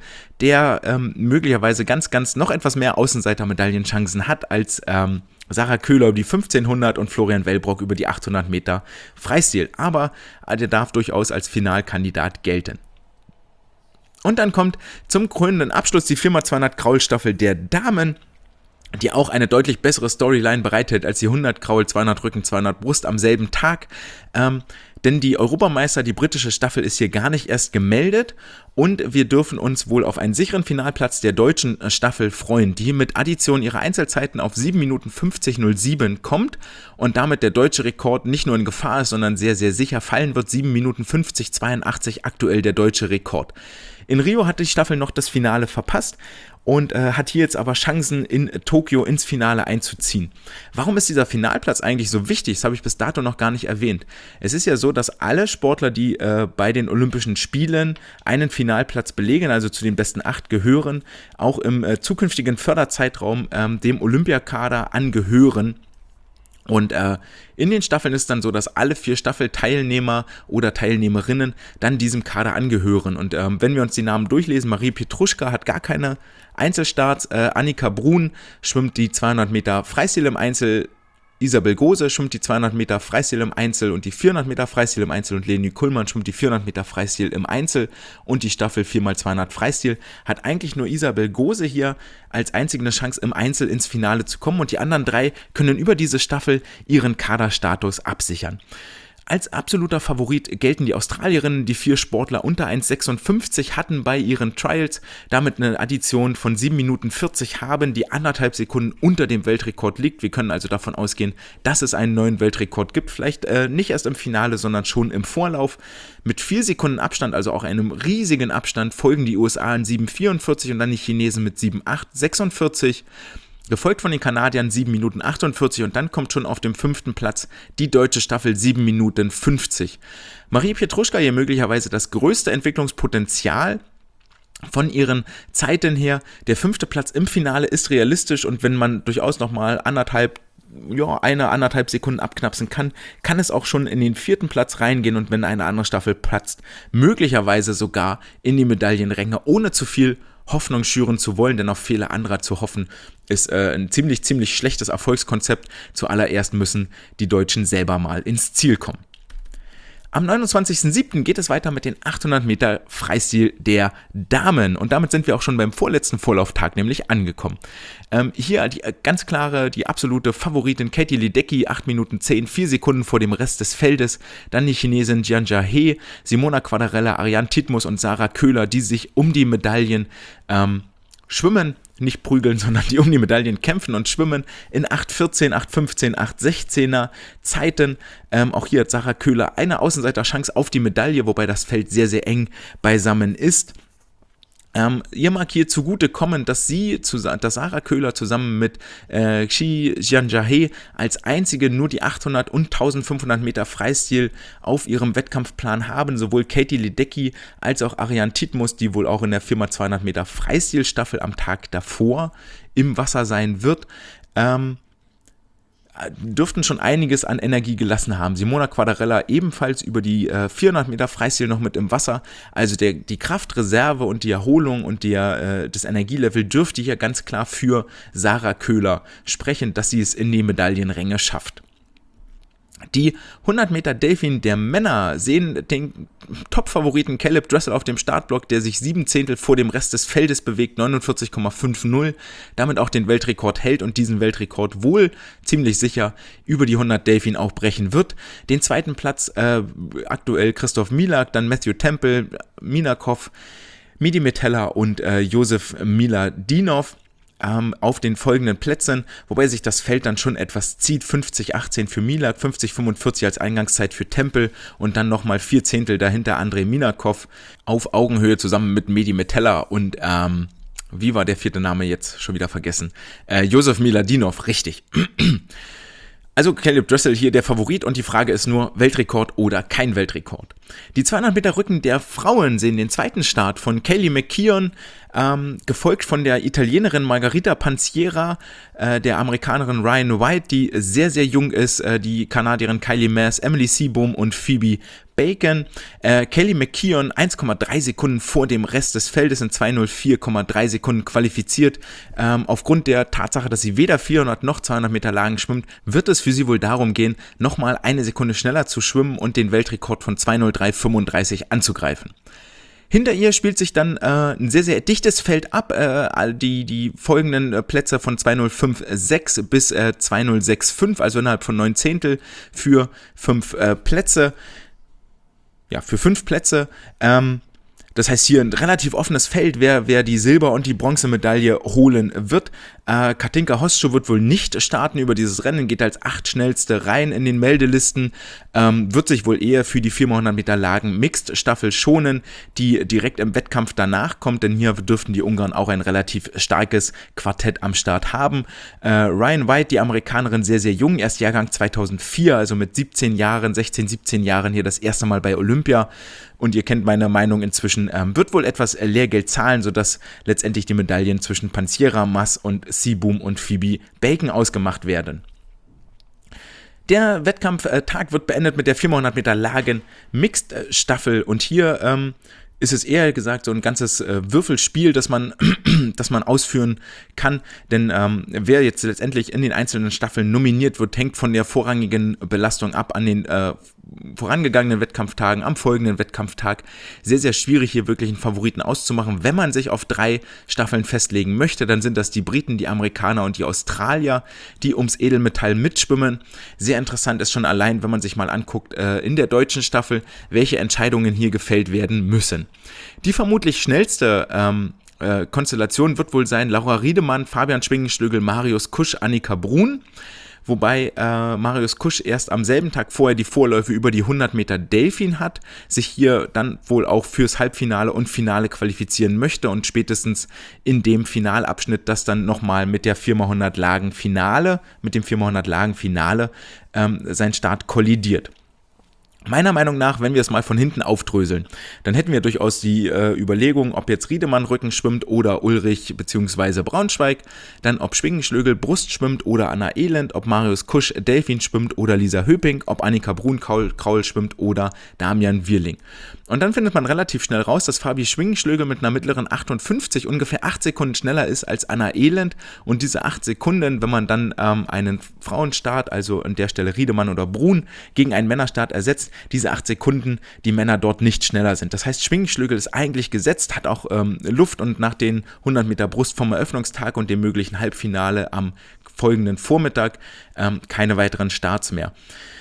der möglicherweise ganz noch etwas mehr Außenseiter-Medaillenchancen hat als Sarah Köhler über die 1500 und Florian Wellbrock über die 800 Meter Freistil. Aber der darf durchaus als Finalkandidat gelten. Und dann kommt zum krönenden Abschluss die 4x200 Kraulstaffel der Damen, die auch eine deutlich bessere Storyline bereithält als die 100 Kraul, 200 Rücken, 200 Brust am selben Tag. denn die Europameister, die britische Staffel, ist hier gar nicht erst gemeldet und wir dürfen uns wohl auf einen sicheren Finalplatz der deutschen Staffel freuen, die mit Addition ihrer Einzelzeiten auf 7 Minuten 50:07 kommt und damit der deutsche Rekord nicht nur in Gefahr ist, sondern sehr, sehr sicher fallen wird. 7 Minuten 50:82 aktuell der deutsche Rekord. In Rio hat die Staffel noch das Finale verpasst und hat hier jetzt aber Chancen, in Tokio ins Finale einzuziehen. Warum ist dieser Finalplatz eigentlich so wichtig? Das habe ich bis dato noch gar nicht erwähnt. Es ist ja so, dass alle Sportler, die bei den Olympischen Spielen einen Finalplatz belegen, also zu den besten 8 gehören, auch im zukünftigen Förderzeitraum dem Olympiakader angehören. Und in den Staffeln ist dann so, dass alle 4 Staffelteilnehmer oder Teilnehmerinnen dann diesem Kader angehören. Und wenn wir uns die Namen durchlesen, Marie Pietruschka hat gar keine Einzelstarts, Annika Brun schwimmt die 200 Meter Freistil im Einzel, Isabel Gose schwimmt die 200 Meter Freistil im Einzel und die 400 Meter Freistil im Einzel und Leni Kullmann schwimmt die 400 Meter Freistil im Einzel und die Staffel 4x200 Freistil hat eigentlich nur Isabel Gose hier als einzige eine Chance im Einzel ins Finale zu kommen und die anderen 3 können über diese Staffel ihren Kaderstatus absichern. Als absoluter Favorit gelten die Australierinnen, die 4 Sportler unter 1,56 hatten bei ihren Trials, damit eine Addition von 7 Minuten 40 haben, die 1,5 Sekunden unter dem Weltrekord liegt. Wir können also davon ausgehen, dass es einen neuen Weltrekord gibt, vielleicht nicht erst im Finale, sondern schon im Vorlauf. Mit 4 Sekunden Abstand, also auch einem riesigen Abstand, folgen die USA in 7,44 und dann die Chinesen mit 7,846. Gefolgt von den Kanadiern 7 Minuten 48 und dann kommt schon auf dem 5. Platz die deutsche Staffel 7 Minuten 50. Marie Pietruschka hier möglicherweise das größte Entwicklungspotenzial von ihren Zeiten her. Der 5. Platz im Finale ist realistisch und wenn man durchaus nochmal 1,5 Sekunden abknapsen kann, kann es auch schon in den 4. Platz reingehen und wenn eine andere Staffel platzt, möglicherweise sogar in die Medaillenränge, ohne zu viel Hoffnung schüren zu wollen, denn auf Fehler anderer zu hoffen, ist ein ziemlich schlechtes Erfolgskonzept. Zuallererst müssen die Deutschen selber mal ins Ziel kommen. Am 29.07. geht es weiter mit den 800 Meter Freistil der Damen und damit sind wir auch schon beim vorletzten Vorlauftag nämlich angekommen. Hier die ganz klare, die absolute Favoritin Katie Ledecky, 8 Minuten 10, 4 Sekunden vor dem Rest des Feldes, dann die Chinesin Jianja He, Simona Quadarella, Ariane Titmus und Sarah Köhler, die sich um die Medaillen schwimmen, nicht prügeln, sondern die um die Medaillen kämpfen und schwimmen in 8,14, 8,15, 8,16er Zeiten. Auch hier hat Sarah Köhler eine Außenseiterchance auf die Medaille, wobei das Feld sehr, sehr eng beisammen ist. Ihr mag hier zugute kommen, dass Sarah Köhler zusammen mit Xi Jianjahe als einzige nur die 800 und 1500 Meter Freistil auf ihrem Wettkampfplan haben. Sowohl Katie Ledecky als auch Ariane Titmus, die wohl auch in der 4x200 Meter Freistilstaffel am Tag davor im Wasser sein wird, dürften schon einiges an Energie gelassen haben. Simona Quadarella ebenfalls über die 400 Meter Freistil noch mit im Wasser. Also die Kraftreserve und die Erholung und das Energielevel dürfte hier ganz klar für Sarah Köhler sprechen, dass sie es in die Medaillenränge schafft. Die 100 Meter Delfin der Männer sehen den Top-Favoriten Caleb Dressel auf dem Startblock, der sich 7 Zehntel vor dem Rest des Feldes bewegt, 49,50, damit auch den Weltrekord hält und diesen Weltrekord wohl ziemlich sicher über die 100 Delfin auch brechen wird. Den 2. Platz aktuell Christoph Milak, dann Matthew Temple, Minakov, Midi Metella und Josef Miladinov auf den folgenden Plätzen, wobei sich das Feld dann schon etwas zieht. 50,18 für Milak, 50,45 als Eingangszeit für Tempel und dann nochmal 4 Zehntel dahinter Andrei Minakov auf Augenhöhe zusammen mit Medi Metella und wie war der 4. Name jetzt schon wieder vergessen? Josef Miladinov, richtig. Also Caleb Dressel hier der Favorit und die Frage ist nur, Weltrekord oder kein Weltrekord. Die 200 Meter Rücken der Frauen sehen den 2. Start von Kaylee McKeown, gefolgt von der Italienerin Margarita Panziera, der Amerikanerin Ryan White, die sehr, sehr jung ist, die Kanadierin Kylie Mass, Emily Seebohm und Phoebe Bacon. Kaylee McKeown 1,3 Sekunden vor dem Rest des Feldes in 2:04,3 Sekunden qualifiziert. Aufgrund der Tatsache, dass sie weder 400 noch 200 Meter Lagen schwimmt, wird es für sie wohl darum gehen, nochmal 1 Sekunde schneller zu schwimmen und den Weltrekord von 2:03,35 anzugreifen. Hinter ihr spielt sich dann ein sehr, sehr dichtes Feld ab. Die folgenden Plätze von 2:05,6 bis 2:06,5, also innerhalb von 9 Zehntel für 5 Plätze. für 5 Plätze. Das heißt, hier ein relativ offenes Feld, wer die Silber- und die Bronzemedaille holen wird. Katinka Hostschuh wird wohl nicht starten über dieses Rennen, geht als 8 schnellste rein in den Meldelisten, wird sich wohl eher für die 4x100 Meter Lagen Mixed Staffel schonen, die direkt im Wettkampf danach kommt, denn hier dürften die Ungarn auch ein relativ starkes Quartett am Start haben. Ryan White, die Amerikanerin, sehr, sehr jung, erst Jahrgang 2004, also mit 16, 17 Jahren hier das erste Mal bei Olympia. Und ihr kennt meine Meinung inzwischen, wird wohl etwas Lehrgeld zahlen, sodass letztendlich die Medaillen zwischen Pansira Mas und Seaboom und Phoebe Bacon ausgemacht werden. Der Wettkampftag wird beendet mit der 4x100 Meter Lagen Mixed Staffel und hier ist es eher gesagt so ein ganzes Würfelspiel, das man ausführen kann, denn wer jetzt letztendlich in den einzelnen Staffeln nominiert wird, hängt von der vorrangigen Belastung ab an den vorangegangenen Wettkampftagen, am folgenden Wettkampftag. Sehr, sehr schwierig hier wirklich einen Favoriten auszumachen. Wenn man sich auf 3 Staffeln festlegen möchte, dann sind das die Briten, die Amerikaner und die Australier, die ums Edelmetall mitschwimmen. Sehr interessant ist schon allein, wenn man sich mal anguckt, in der deutschen Staffel, welche Entscheidungen hier gefällt werden müssen. Die vermutlich schnellste Konstellation wird wohl sein Laura Riedemann, Fabian Schwingenschlögl, Marius Kusch, Annika Brun. Wobei Marius Kusch erst am selben Tag vorher die Vorläufe über die 100 Meter Delfin hat, sich hier dann wohl auch fürs Halbfinale und Finale qualifizieren möchte und spätestens in dem Finalabschnitt das dann nochmal mit der 4x100 Lagen Finale, sein Start kollidiert. Meiner Meinung nach, wenn wir es mal von hinten aufdröseln, dann hätten wir durchaus die Überlegung, ob jetzt Riedemann Rücken schwimmt oder Ulrich bzw. Braunschweig, dann ob Schwingenschlögl Brust schwimmt oder Anna Elend, ob Marius Kusch Delfin schwimmt oder Lisa Höping, ob Annika Brun Kraul schwimmt oder Damian Wirling. Und dann findet man relativ schnell raus, dass Fabi Schwingenschlögl mit einer mittleren 58 ungefähr 8 Sekunden schneller ist als Anna Elend und diese 8 Sekunden, wenn man dann einen Frauenstart, also an der Stelle Riedemann oder Brun, gegen einen Männerstart ersetzt, diese 8 Sekunden die Männer dort nicht schneller sind. Das heißt, Schwingenschlögl ist eigentlich gesetzt, hat auch Luft und nach den 100 Meter Brust vom Eröffnungstag und dem möglichen Halbfinale am folgenden Vormittag keine weiteren Starts mehr.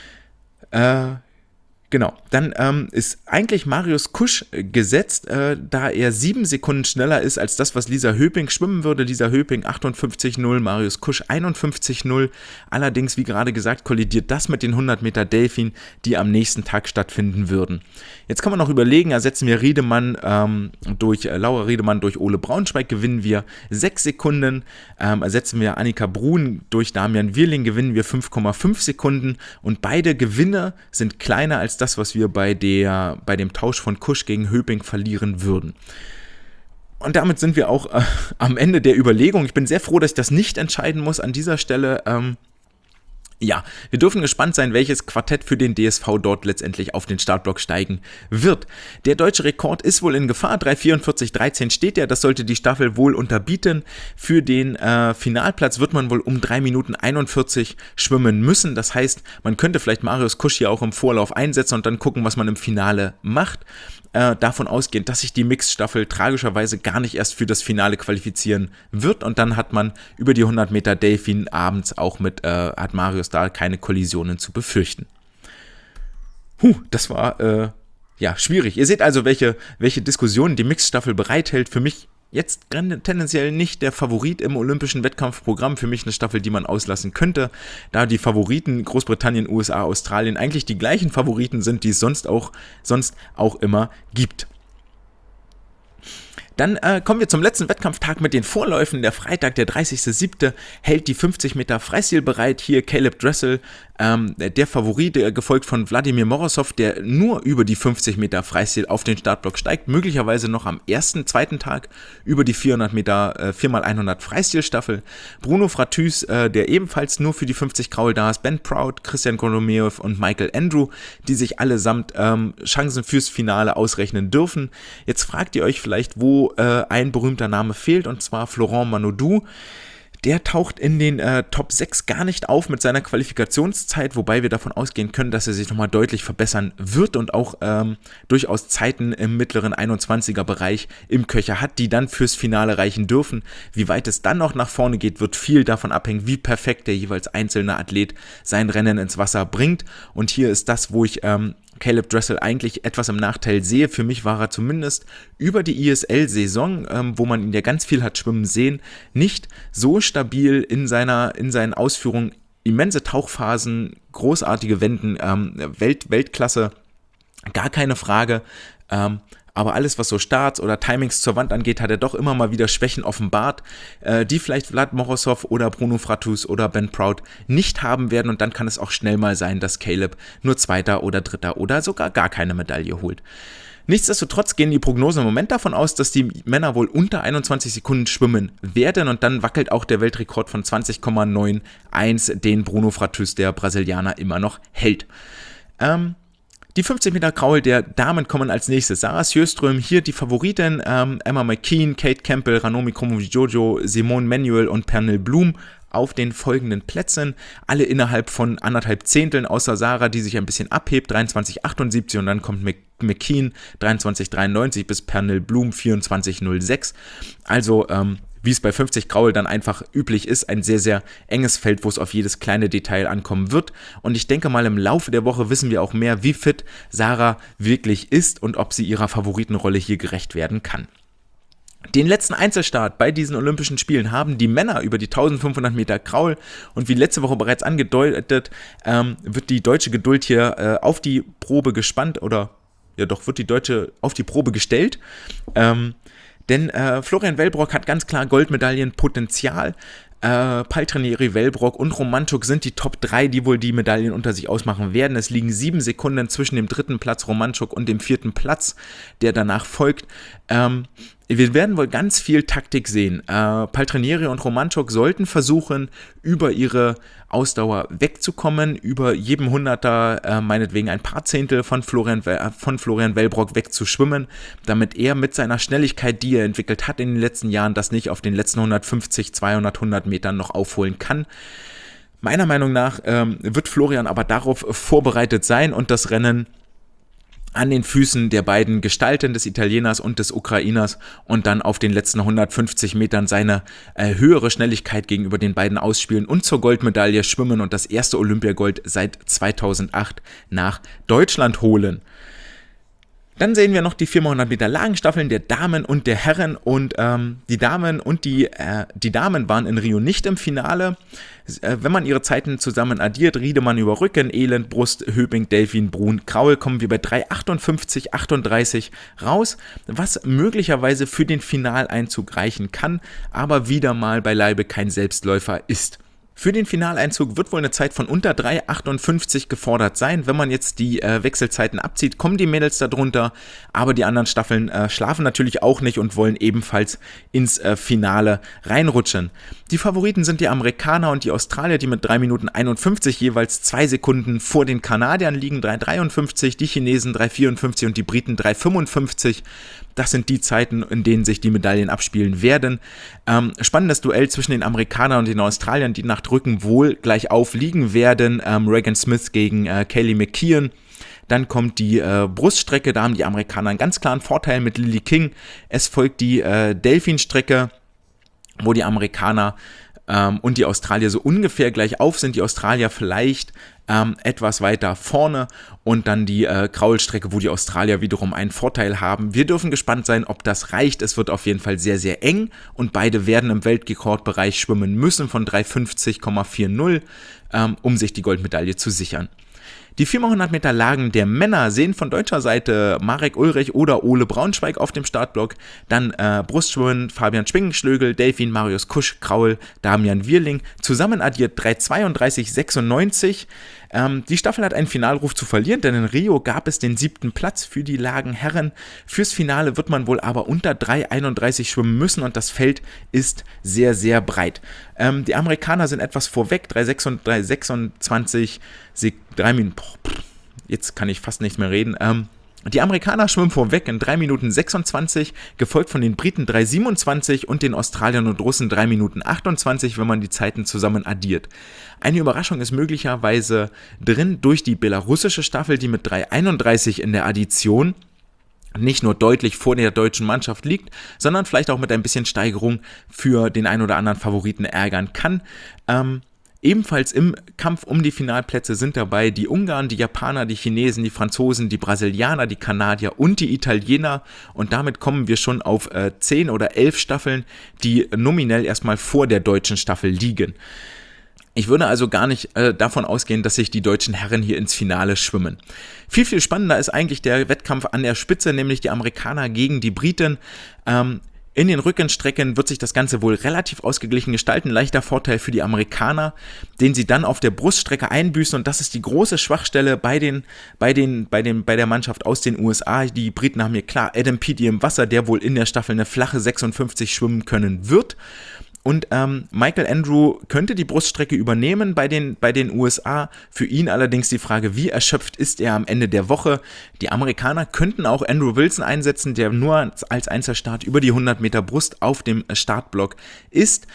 Genau, dann ist eigentlich Marius Kusch gesetzt, da er 7 Sekunden schneller ist als das, was Lisa Höping schwimmen würde. Lisa Höping 58,0, Marius Kusch 51,0. Allerdings, wie gerade gesagt, kollidiert das mit den 100 Meter Delfin, die am nächsten Tag stattfinden würden. Jetzt kann man noch überlegen, ersetzen wir Laura Riedemann durch Ole Braunschweig, gewinnen wir 6 Sekunden. Ersetzen wir Annika Brun durch Damian Wirling, gewinnen wir 5,5 Sekunden. Und beide Gewinne sind kleiner als das, was wir bei dem Tausch von Kusch gegen Höping verlieren würden. Und damit sind wir auch am Ende der Überlegung. Ich bin sehr froh, dass ich das nicht entscheiden muss an dieser Stelle. Ja, wir dürfen gespannt sein, welches Quartett für den DSV dort letztendlich auf den Startblock steigen wird. Der deutsche Rekord ist wohl in Gefahr, 3:44,13 steht er, das sollte die Staffel wohl unterbieten. Für den Finalplatz wird man wohl um 3 Minuten 41 schwimmen müssen, das heißt, man könnte vielleicht Marius Kusch hier auch im Vorlauf einsetzen und dann gucken, was man im Finale macht. Davon ausgehend, dass sich die Mixed-Staffel tragischerweise gar nicht erst für das Finale qualifizieren wird und dann hat man über die 100 Meter Delfin abends auch hat Marius da keine Kollisionen zu befürchten. Das war schwierig. Ihr seht also, welche Diskussionen die Mixed-Staffel bereithält. Für mich jetzt tendenziell nicht der Favorit im olympischen Wettkampfprogramm, für mich eine Staffel, die man auslassen könnte, da die Favoriten Großbritannien, USA, Australien eigentlich die gleichen Favoriten sind, die es sonst auch immer gibt. Dann kommen wir zum letzten Wettkampftag mit den Vorläufen. Der Freitag, der 30.07. hält die 50 Meter Freistil bereit. Hier Caleb Dressel, der Favorit, gefolgt von Wladimir Morozov, der nur über die 50 Meter Freistil auf den Startblock steigt. Möglicherweise noch am zweiten Tag über die 400 Meter 4x100 Freistilstaffel. Bruno Fratüs, der ebenfalls nur für die 50 Kraul da ist. Ben Proud, Christian Kolomeev und Michael Andrew, die sich allesamt Chancen fürs Finale ausrechnen dürfen. Jetzt fragt ihr euch vielleicht, wo ein berühmter Name fehlt, und zwar Florent Manodou. Der taucht in den Top 6 gar nicht auf mit seiner Qualifikationszeit, wobei wir davon ausgehen können, dass er sich nochmal deutlich verbessern wird und auch durchaus Zeiten im mittleren 21er-Bereich im Köcher hat, die dann fürs Finale reichen dürfen. Wie weit es dann noch nach vorne geht, wird viel davon abhängen, wie perfekt der jeweils einzelne Athlet sein Rennen ins Wasser bringt. Und hier ist das, wo ich Caleb Dressel eigentlich etwas im Nachteil sehe. Für mich war er zumindest über die ISL-Saison, wo man ihn ja ganz viel hat schwimmen sehen, nicht so stabil in seinen Ausführungen. Immense Tauchphasen, großartige Wenden, Weltklasse, gar keine Frage. Aber alles, was so Starts oder Timings zur Wand angeht, hat er doch immer mal wieder Schwächen offenbart, die vielleicht Vlad Morozov oder Bruno Fratus oder Ben Proud nicht haben werden. Und dann kann es auch schnell mal sein, dass Caleb nur Zweiter oder Dritter oder sogar gar keine Medaille holt. Nichtsdestotrotz gehen die Prognosen im Moment davon aus, dass die Männer wohl unter 21 Sekunden schwimmen werden. Und dann wackelt auch der Weltrekord von 20,91, den Bruno Fratus, der Brasilianer, immer noch hält. Die 50 Meter Kraul der Damen kommen als nächstes. Sarah Sjöström, hier die Favoritin, Emma McKean, Kate Campbell, Ranomi Kromowidjojo, Simone Manuel und Pernille Blum auf den folgenden Plätzen. Alle innerhalb von 1,5 Zehnteln, außer Sarah, die sich ein bisschen abhebt, 23,78, und dann kommt McKean 23,93 bis Pernille Blum 24,06. Also, wie es bei 50 Kraul dann einfach üblich ist, ein sehr, sehr enges Feld, wo es auf jedes kleine Detail ankommen wird. Und ich denke mal, im Laufe der Woche wissen wir auch mehr, wie fit Sarah wirklich ist und ob sie ihrer Favoritenrolle hier gerecht werden kann. Den letzten Einzelstart bei diesen Olympischen Spielen haben die Männer über die 1500 Meter Kraul, und wie letzte Woche bereits angedeutet, wird die deutsche Geduld hier auf die Probe gespannt, oder ja doch, wird die deutsche auf die Probe gestellt. Denn Florian Wellbrock hat ganz klar Goldmedaillenpotenzial. Paltrinieri, Wellbrock und Romanchuk sind die Top 3, die wohl die Medaillen unter sich ausmachen werden. Es liegen 7 Sekunden zwischen dem 3. Platz Romanchuk und dem 4. Platz, der danach folgt. Wir werden wohl ganz viel Taktik sehen. Paltrinieri und Romanchuk sollten versuchen, über ihre Ausdauer wegzukommen, über jedem Hunderter meinetwegen ein paar Zehntel von Florian Wellbrock wegzuschwimmen, damit er mit seiner Schnelligkeit, die er entwickelt hat in den letzten Jahren, das nicht auf den letzten 150, 200, 100 Metern noch aufholen kann. Meiner Meinung nach wird Florian aber darauf vorbereitet sein und das Rennen an den Füßen der beiden gestalten, des Italieners und des Ukrainers, und dann auf den letzten 150 Metern seine höhere Schnelligkeit gegenüber den beiden ausspielen und zur Goldmedaille schwimmen und das erste Olympiagold seit 2008 nach Deutschland holen. Dann sehen wir noch die 4x100 Meter Lagenstaffeln der Damen und der Herren, und die Damen waren in Rio nicht im Finale. Wenn man ihre Zeiten zusammen addiert, Riedemann über Rücken, Elend, Brust, Höping, Delfin, Brun, Kraul, kommen wir bei 3,58,38 raus, was möglicherweise für den Finaleinzug reichen kann, aber wieder mal beileibe kein Selbstläufer ist. Für den Finaleinzug wird wohl eine Zeit von unter 3,58 gefordert sein. Wenn man jetzt die Wechselzeiten abzieht, kommen die Mädels da drunter, aber die anderen Staffeln schlafen natürlich auch nicht und wollen ebenfalls ins Finale reinrutschen. Die Favoriten sind die Amerikaner und die Australier, die mit 3 Minuten 51 jeweils 2 Sekunden vor den Kanadiern liegen, 3,53, die Chinesen 3,54 und die Briten 3,55. Das sind die Zeiten, in denen sich die Medaillen abspielen werden. Spannendes Duell zwischen den Amerikanern und den Australiern, die nach Drücken wohl gleich aufliegen werden. Regan Smith gegen Kaylee McKeon. Dann kommt die Bruststrecke, da haben die Amerikaner einen ganz klaren Vorteil mit Lily King. Es folgt die Delfinstrecke, wo die Amerikaner und die Australier so ungefähr gleich auf sind. Die Australier vielleicht etwas weiter vorne, und dann die Kraulstrecke, wo die Australier wiederum einen Vorteil haben. Wir dürfen gespannt sein, ob das reicht. Es wird auf jeden Fall sehr, sehr eng, und beide werden im Weltrekordbereich schwimmen müssen von 3,50,40, um sich die Goldmedaille zu sichern. Die 4x100 Meter Lagen der Männer sehen von deutscher Seite Marek Ulrich oder Ole Braunschweig auf dem Startblock, dann Brustschwimmen Fabian Schwingenschlögel, Delfin Marius Kusch, Kraul Damian Wierling, zusammen addiert 3,32,96. Die Staffel hat einen Finalruf zu verlieren, denn in Rio gab es den 7. Platz für die Lagenherren. Fürs Finale wird man wohl aber unter 3,31 schwimmen müssen, und das Feld ist sehr, sehr breit. Die Amerikaner sind etwas vorweg, 3,26, 3 Minuten, jetzt kann ich fast nicht mehr reden. Die Amerikaner schwimmen vorweg in 3 Minuten 26, gefolgt von den Briten 3,27 und den Australiern und Russen 3 Minuten 28, wenn man die Zeiten zusammen addiert. Eine Überraschung ist möglicherweise drin durch die belarussische Staffel, die mit 3,31 in der Addition nicht nur deutlich vor der deutschen Mannschaft liegt, sondern vielleicht auch mit ein bisschen Steigerung für den ein oder anderen Favoriten ärgern kann. Ebenfalls im Kampf um die Finalplätze sind dabei die Ungarn, die Japaner, die Chinesen, die Franzosen, die Brasilianer, die Kanadier und die Italiener. Und damit kommen wir schon auf 10 oder 11 Staffeln, die nominell erstmal vor der deutschen Staffel liegen. Ich würde also gar nicht davon ausgehen, dass sich die deutschen Herren hier ins Finale schwimmen. Viel, viel spannender ist eigentlich der Wettkampf an der Spitze, nämlich die Amerikaner gegen die Briten. In den Rückenstrecken wird sich das Ganze wohl relativ ausgeglichen gestalten. Leichter Vorteil für die Amerikaner, den sie dann auf der Bruststrecke einbüßen. Und das ist die große Schwachstelle bei der Mannschaft aus den USA. Die Briten haben hier klar Adam Peaty im Wasser, der wohl in der Staffel eine flache 56 schwimmen können wird. Und Michael Andrew könnte die Bruststrecke übernehmen bei den USA. Für ihn allerdings die Frage, wie erschöpft ist er am Ende der Woche? Die Amerikaner könnten auch Andrew Wilson einsetzen, der nur als Einzelstart über die 100 Meter Brust auf dem Startblock ist.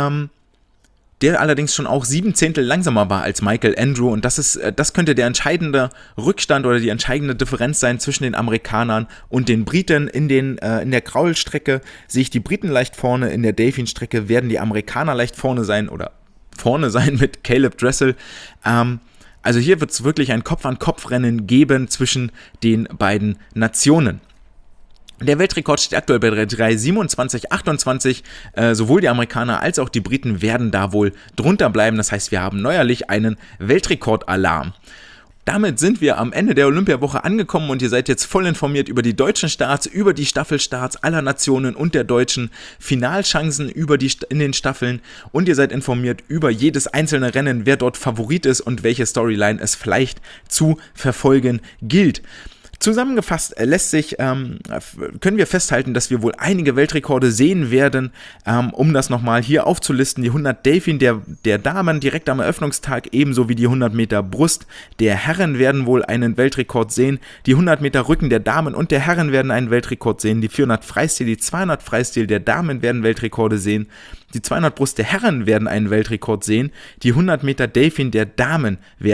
Der allerdings schon auch 7 Zehntel langsamer war als Michael Andrew, und das könnte der entscheidende Rückstand oder die entscheidende Differenz sein zwischen den Amerikanern und den Briten. In der Kraulstrecke sehe ich die Briten leicht vorne, in der Delfin-Strecke werden die Amerikaner leicht vorne sein mit Caleb Dressel. Also hier wird es wirklich ein Kopf-an-Kopf-Rennen geben zwischen den beiden Nationen. Der Weltrekord steht aktuell bei 3:27,28. Sowohl die Amerikaner als auch die Briten werden da wohl drunter bleiben. Das heißt, wir haben neuerlich einen Weltrekordalarm. Damit sind wir am Ende der Olympiawoche angekommen und ihr seid jetzt voll informiert über die deutschen Starts, über die Staffelstarts aller Nationen und der deutschen Finalchancen in den Staffeln, und ihr seid informiert über jedes einzelne Rennen, wer dort Favorit ist und welche Storyline es vielleicht zu verfolgen gilt. Zusammengefasst können wir festhalten, dass wir wohl einige Weltrekorde sehen werden, um das nochmal hier aufzulisten. Die 100 Delfin der Damen direkt am Eröffnungstag, ebenso wie die 100 Meter Brust der Herren werden wohl einen Weltrekord sehen. Die 100 Meter Rücken der Damen und der Herren werden einen Weltrekord sehen. Die 400 Freistil, die 200 Freistil der Damen werden Weltrekorde sehen. Die 200 Brust der Herren werden einen Weltrekord sehen. Die 100 Meter Delfin der Damen die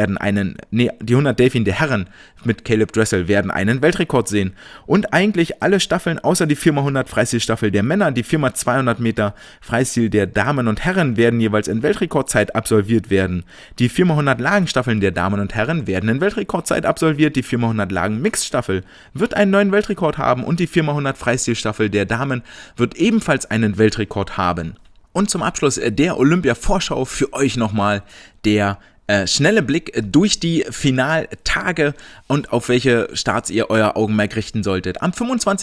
100 Delfin der Herren mit Caleb Dressel werden einen Weltrekord sehen. Und eigentlich alle Staffeln außer die 4x100 Freistilstaffel der Männer, die 4x200 Meter Freistil der Damen und Herren werden jeweils in Weltrekordzeit absolviert werden. Die 4x100 Lagenstaffeln der Damen und Herren werden in Weltrekordzeit absolviert. Die 4x100 Lagen Mixstaffel wird einen neuen Weltrekord haben und die 4x100 Freistilstaffel der Damen wird ebenfalls einen Weltrekord haben. Und zum Abschluss der Olympia-Vorschau für euch nochmal der schnelle Blick durch die Finaltage und auf welche Starts ihr euer Augenmerk richten solltet. Am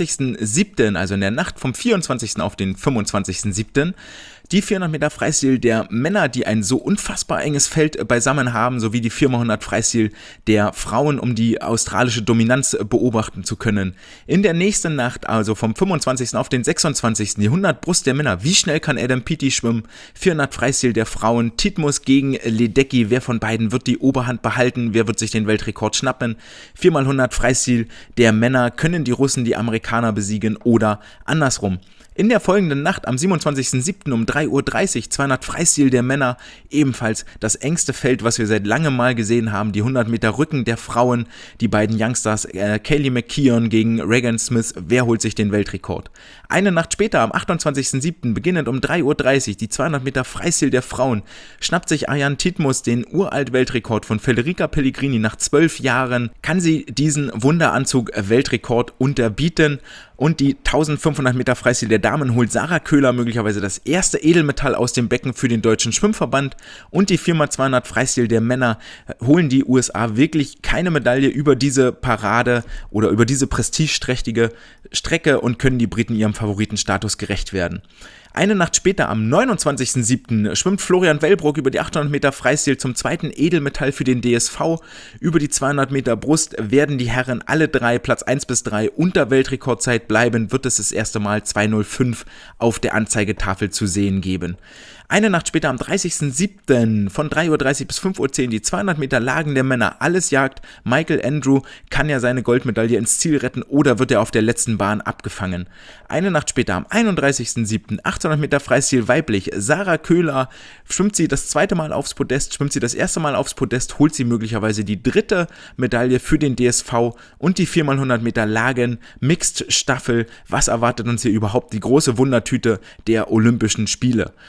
25.07., also in der Nacht vom 24. auf den 25.07., die 400 Meter Freistil der Männer, die ein so unfassbar enges Feld beisammen haben, sowie die 4x100 Freistil der Frauen, um die australische Dominanz beobachten zu können. In der nächsten Nacht, also vom 25. auf den 26. die 100 Brust der Männer. Wie schnell kann Adam Peaty schwimmen? 400 Freistil der Frauen. Titmus gegen Ledecky. Wer von beiden wird die Oberhand behalten? Wer wird sich den Weltrekord schnappen? 4x100 Freistil der Männer. Können die Russen die Amerikaner besiegen oder andersrum? In der folgenden Nacht am 27.07. um 3:30 Uhr 200 Freistil der Männer, ebenfalls das engste Feld, was wir seit langem mal gesehen haben, die 100 Meter Rücken der Frauen, die beiden Youngsters Kaylee McKeown gegen Regan Smith, wer holt sich den Weltrekord? Eine Nacht später, am 28.07., beginnend um 3:30 Uhr, die 200 Meter Freistil der Frauen, schnappt sich Ariane Titmus den Uralt-Weltrekord von Federica Pellegrini nach 12 Jahren, kann sie diesen Wunderanzug-Weltrekord unterbieten. Und die 1500 Meter Freistil der Damen holt Sarah Köhler möglicherweise das erste Edelmetall aus dem Becken für den deutschen Schwimmverband. Und die 4x200 Freistil der Männer holen die USA wirklich keine Medaille über diese Parade oder über diese prestigeträchtige Strecke und können die Briten ihrem Favoritenstatus gerecht werden. Eine Nacht später, am 29.07., schwimmt Florian Wellbrock über die 800 Meter Freistil zum zweiten Edelmetall für den DSV. Über die 200 Meter Brust werden die Herren alle drei, Platz 1 bis 3, unter Weltrekordzeit bleiben, wird es das erste Mal 2:05 auf der Anzeigetafel zu sehen geben. Eine Nacht später, am 30.07. von 3:30 Uhr bis 5:10 Uhr, die 200 Meter Lagen der Männer, alles jagt. Michael Andrew kann ja seine Goldmedaille ins Ziel retten oder wird er auf der letzten Bahn abgefangen. Eine Nacht später, am 31.07., 800 Meter Freistil weiblich, Sarah Köhler, schwimmt sie das zweite Mal aufs Podest, schwimmt sie das erste Mal aufs Podest, holt sie möglicherweise die dritte Medaille für den DSV und die 4x100 Meter Lagen Mixed Staffel. Was erwartet uns hier überhaupt? Die große Wundertüte der Olympischen Spiele. Und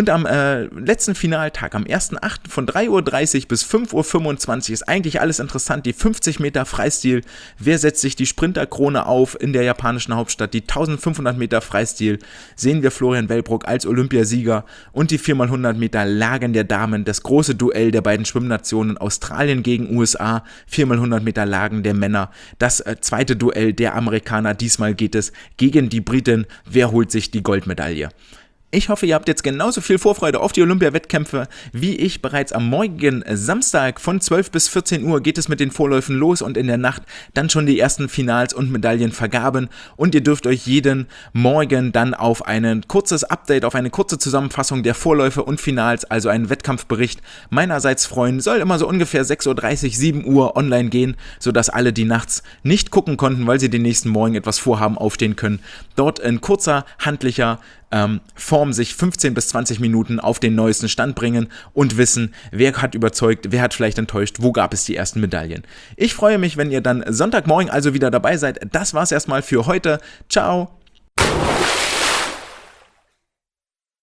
Und am letzten Finaltag, am 1.8. von 3:30 Uhr bis 5:25 Uhr ist eigentlich alles interessant. Die 50 Meter Freistil, wer setzt sich die Sprinterkrone auf in der japanischen Hauptstadt, die 1500 Meter Freistil, sehen wir Florian Wellbrock als Olympiasieger und die 4x100 Meter Lagen der Damen, das große Duell der beiden Schwimmnationen Australien gegen USA, 4x100 Meter Lagen der Männer, das zweite Duell der Amerikaner, diesmal geht es gegen die Briten, wer holt sich die Goldmedaille. Ich hoffe, ihr habt jetzt genauso viel Vorfreude auf die Olympia-Wettkämpfe wie ich. Bereits am morgigen Samstag von 12 bis 14 Uhr geht es mit den Vorläufen los und in der Nacht dann schon die ersten Finals und Medaillen vergaben. Und ihr dürft euch jeden Morgen dann auf ein kurzes Update, auf eine kurze Zusammenfassung der Vorläufe und Finals, also einen Wettkampfbericht meinerseits freuen. Soll immer so ungefähr 6:30 Uhr, 7 Uhr online gehen, sodass alle, die nachts nicht gucken konnten, weil sie den nächsten Morgen etwas vorhaben, aufstehen können. Dort in kurzer, handlicher Form sich 15 bis 20 Minuten auf den neuesten Stand bringen und wissen, wer hat überzeugt, wer hat vielleicht enttäuscht, wo gab es die ersten Medaillen. Ich freue mich, wenn ihr dann Sonntagmorgen also wieder dabei seid. Das war's erstmal für heute. Ciao!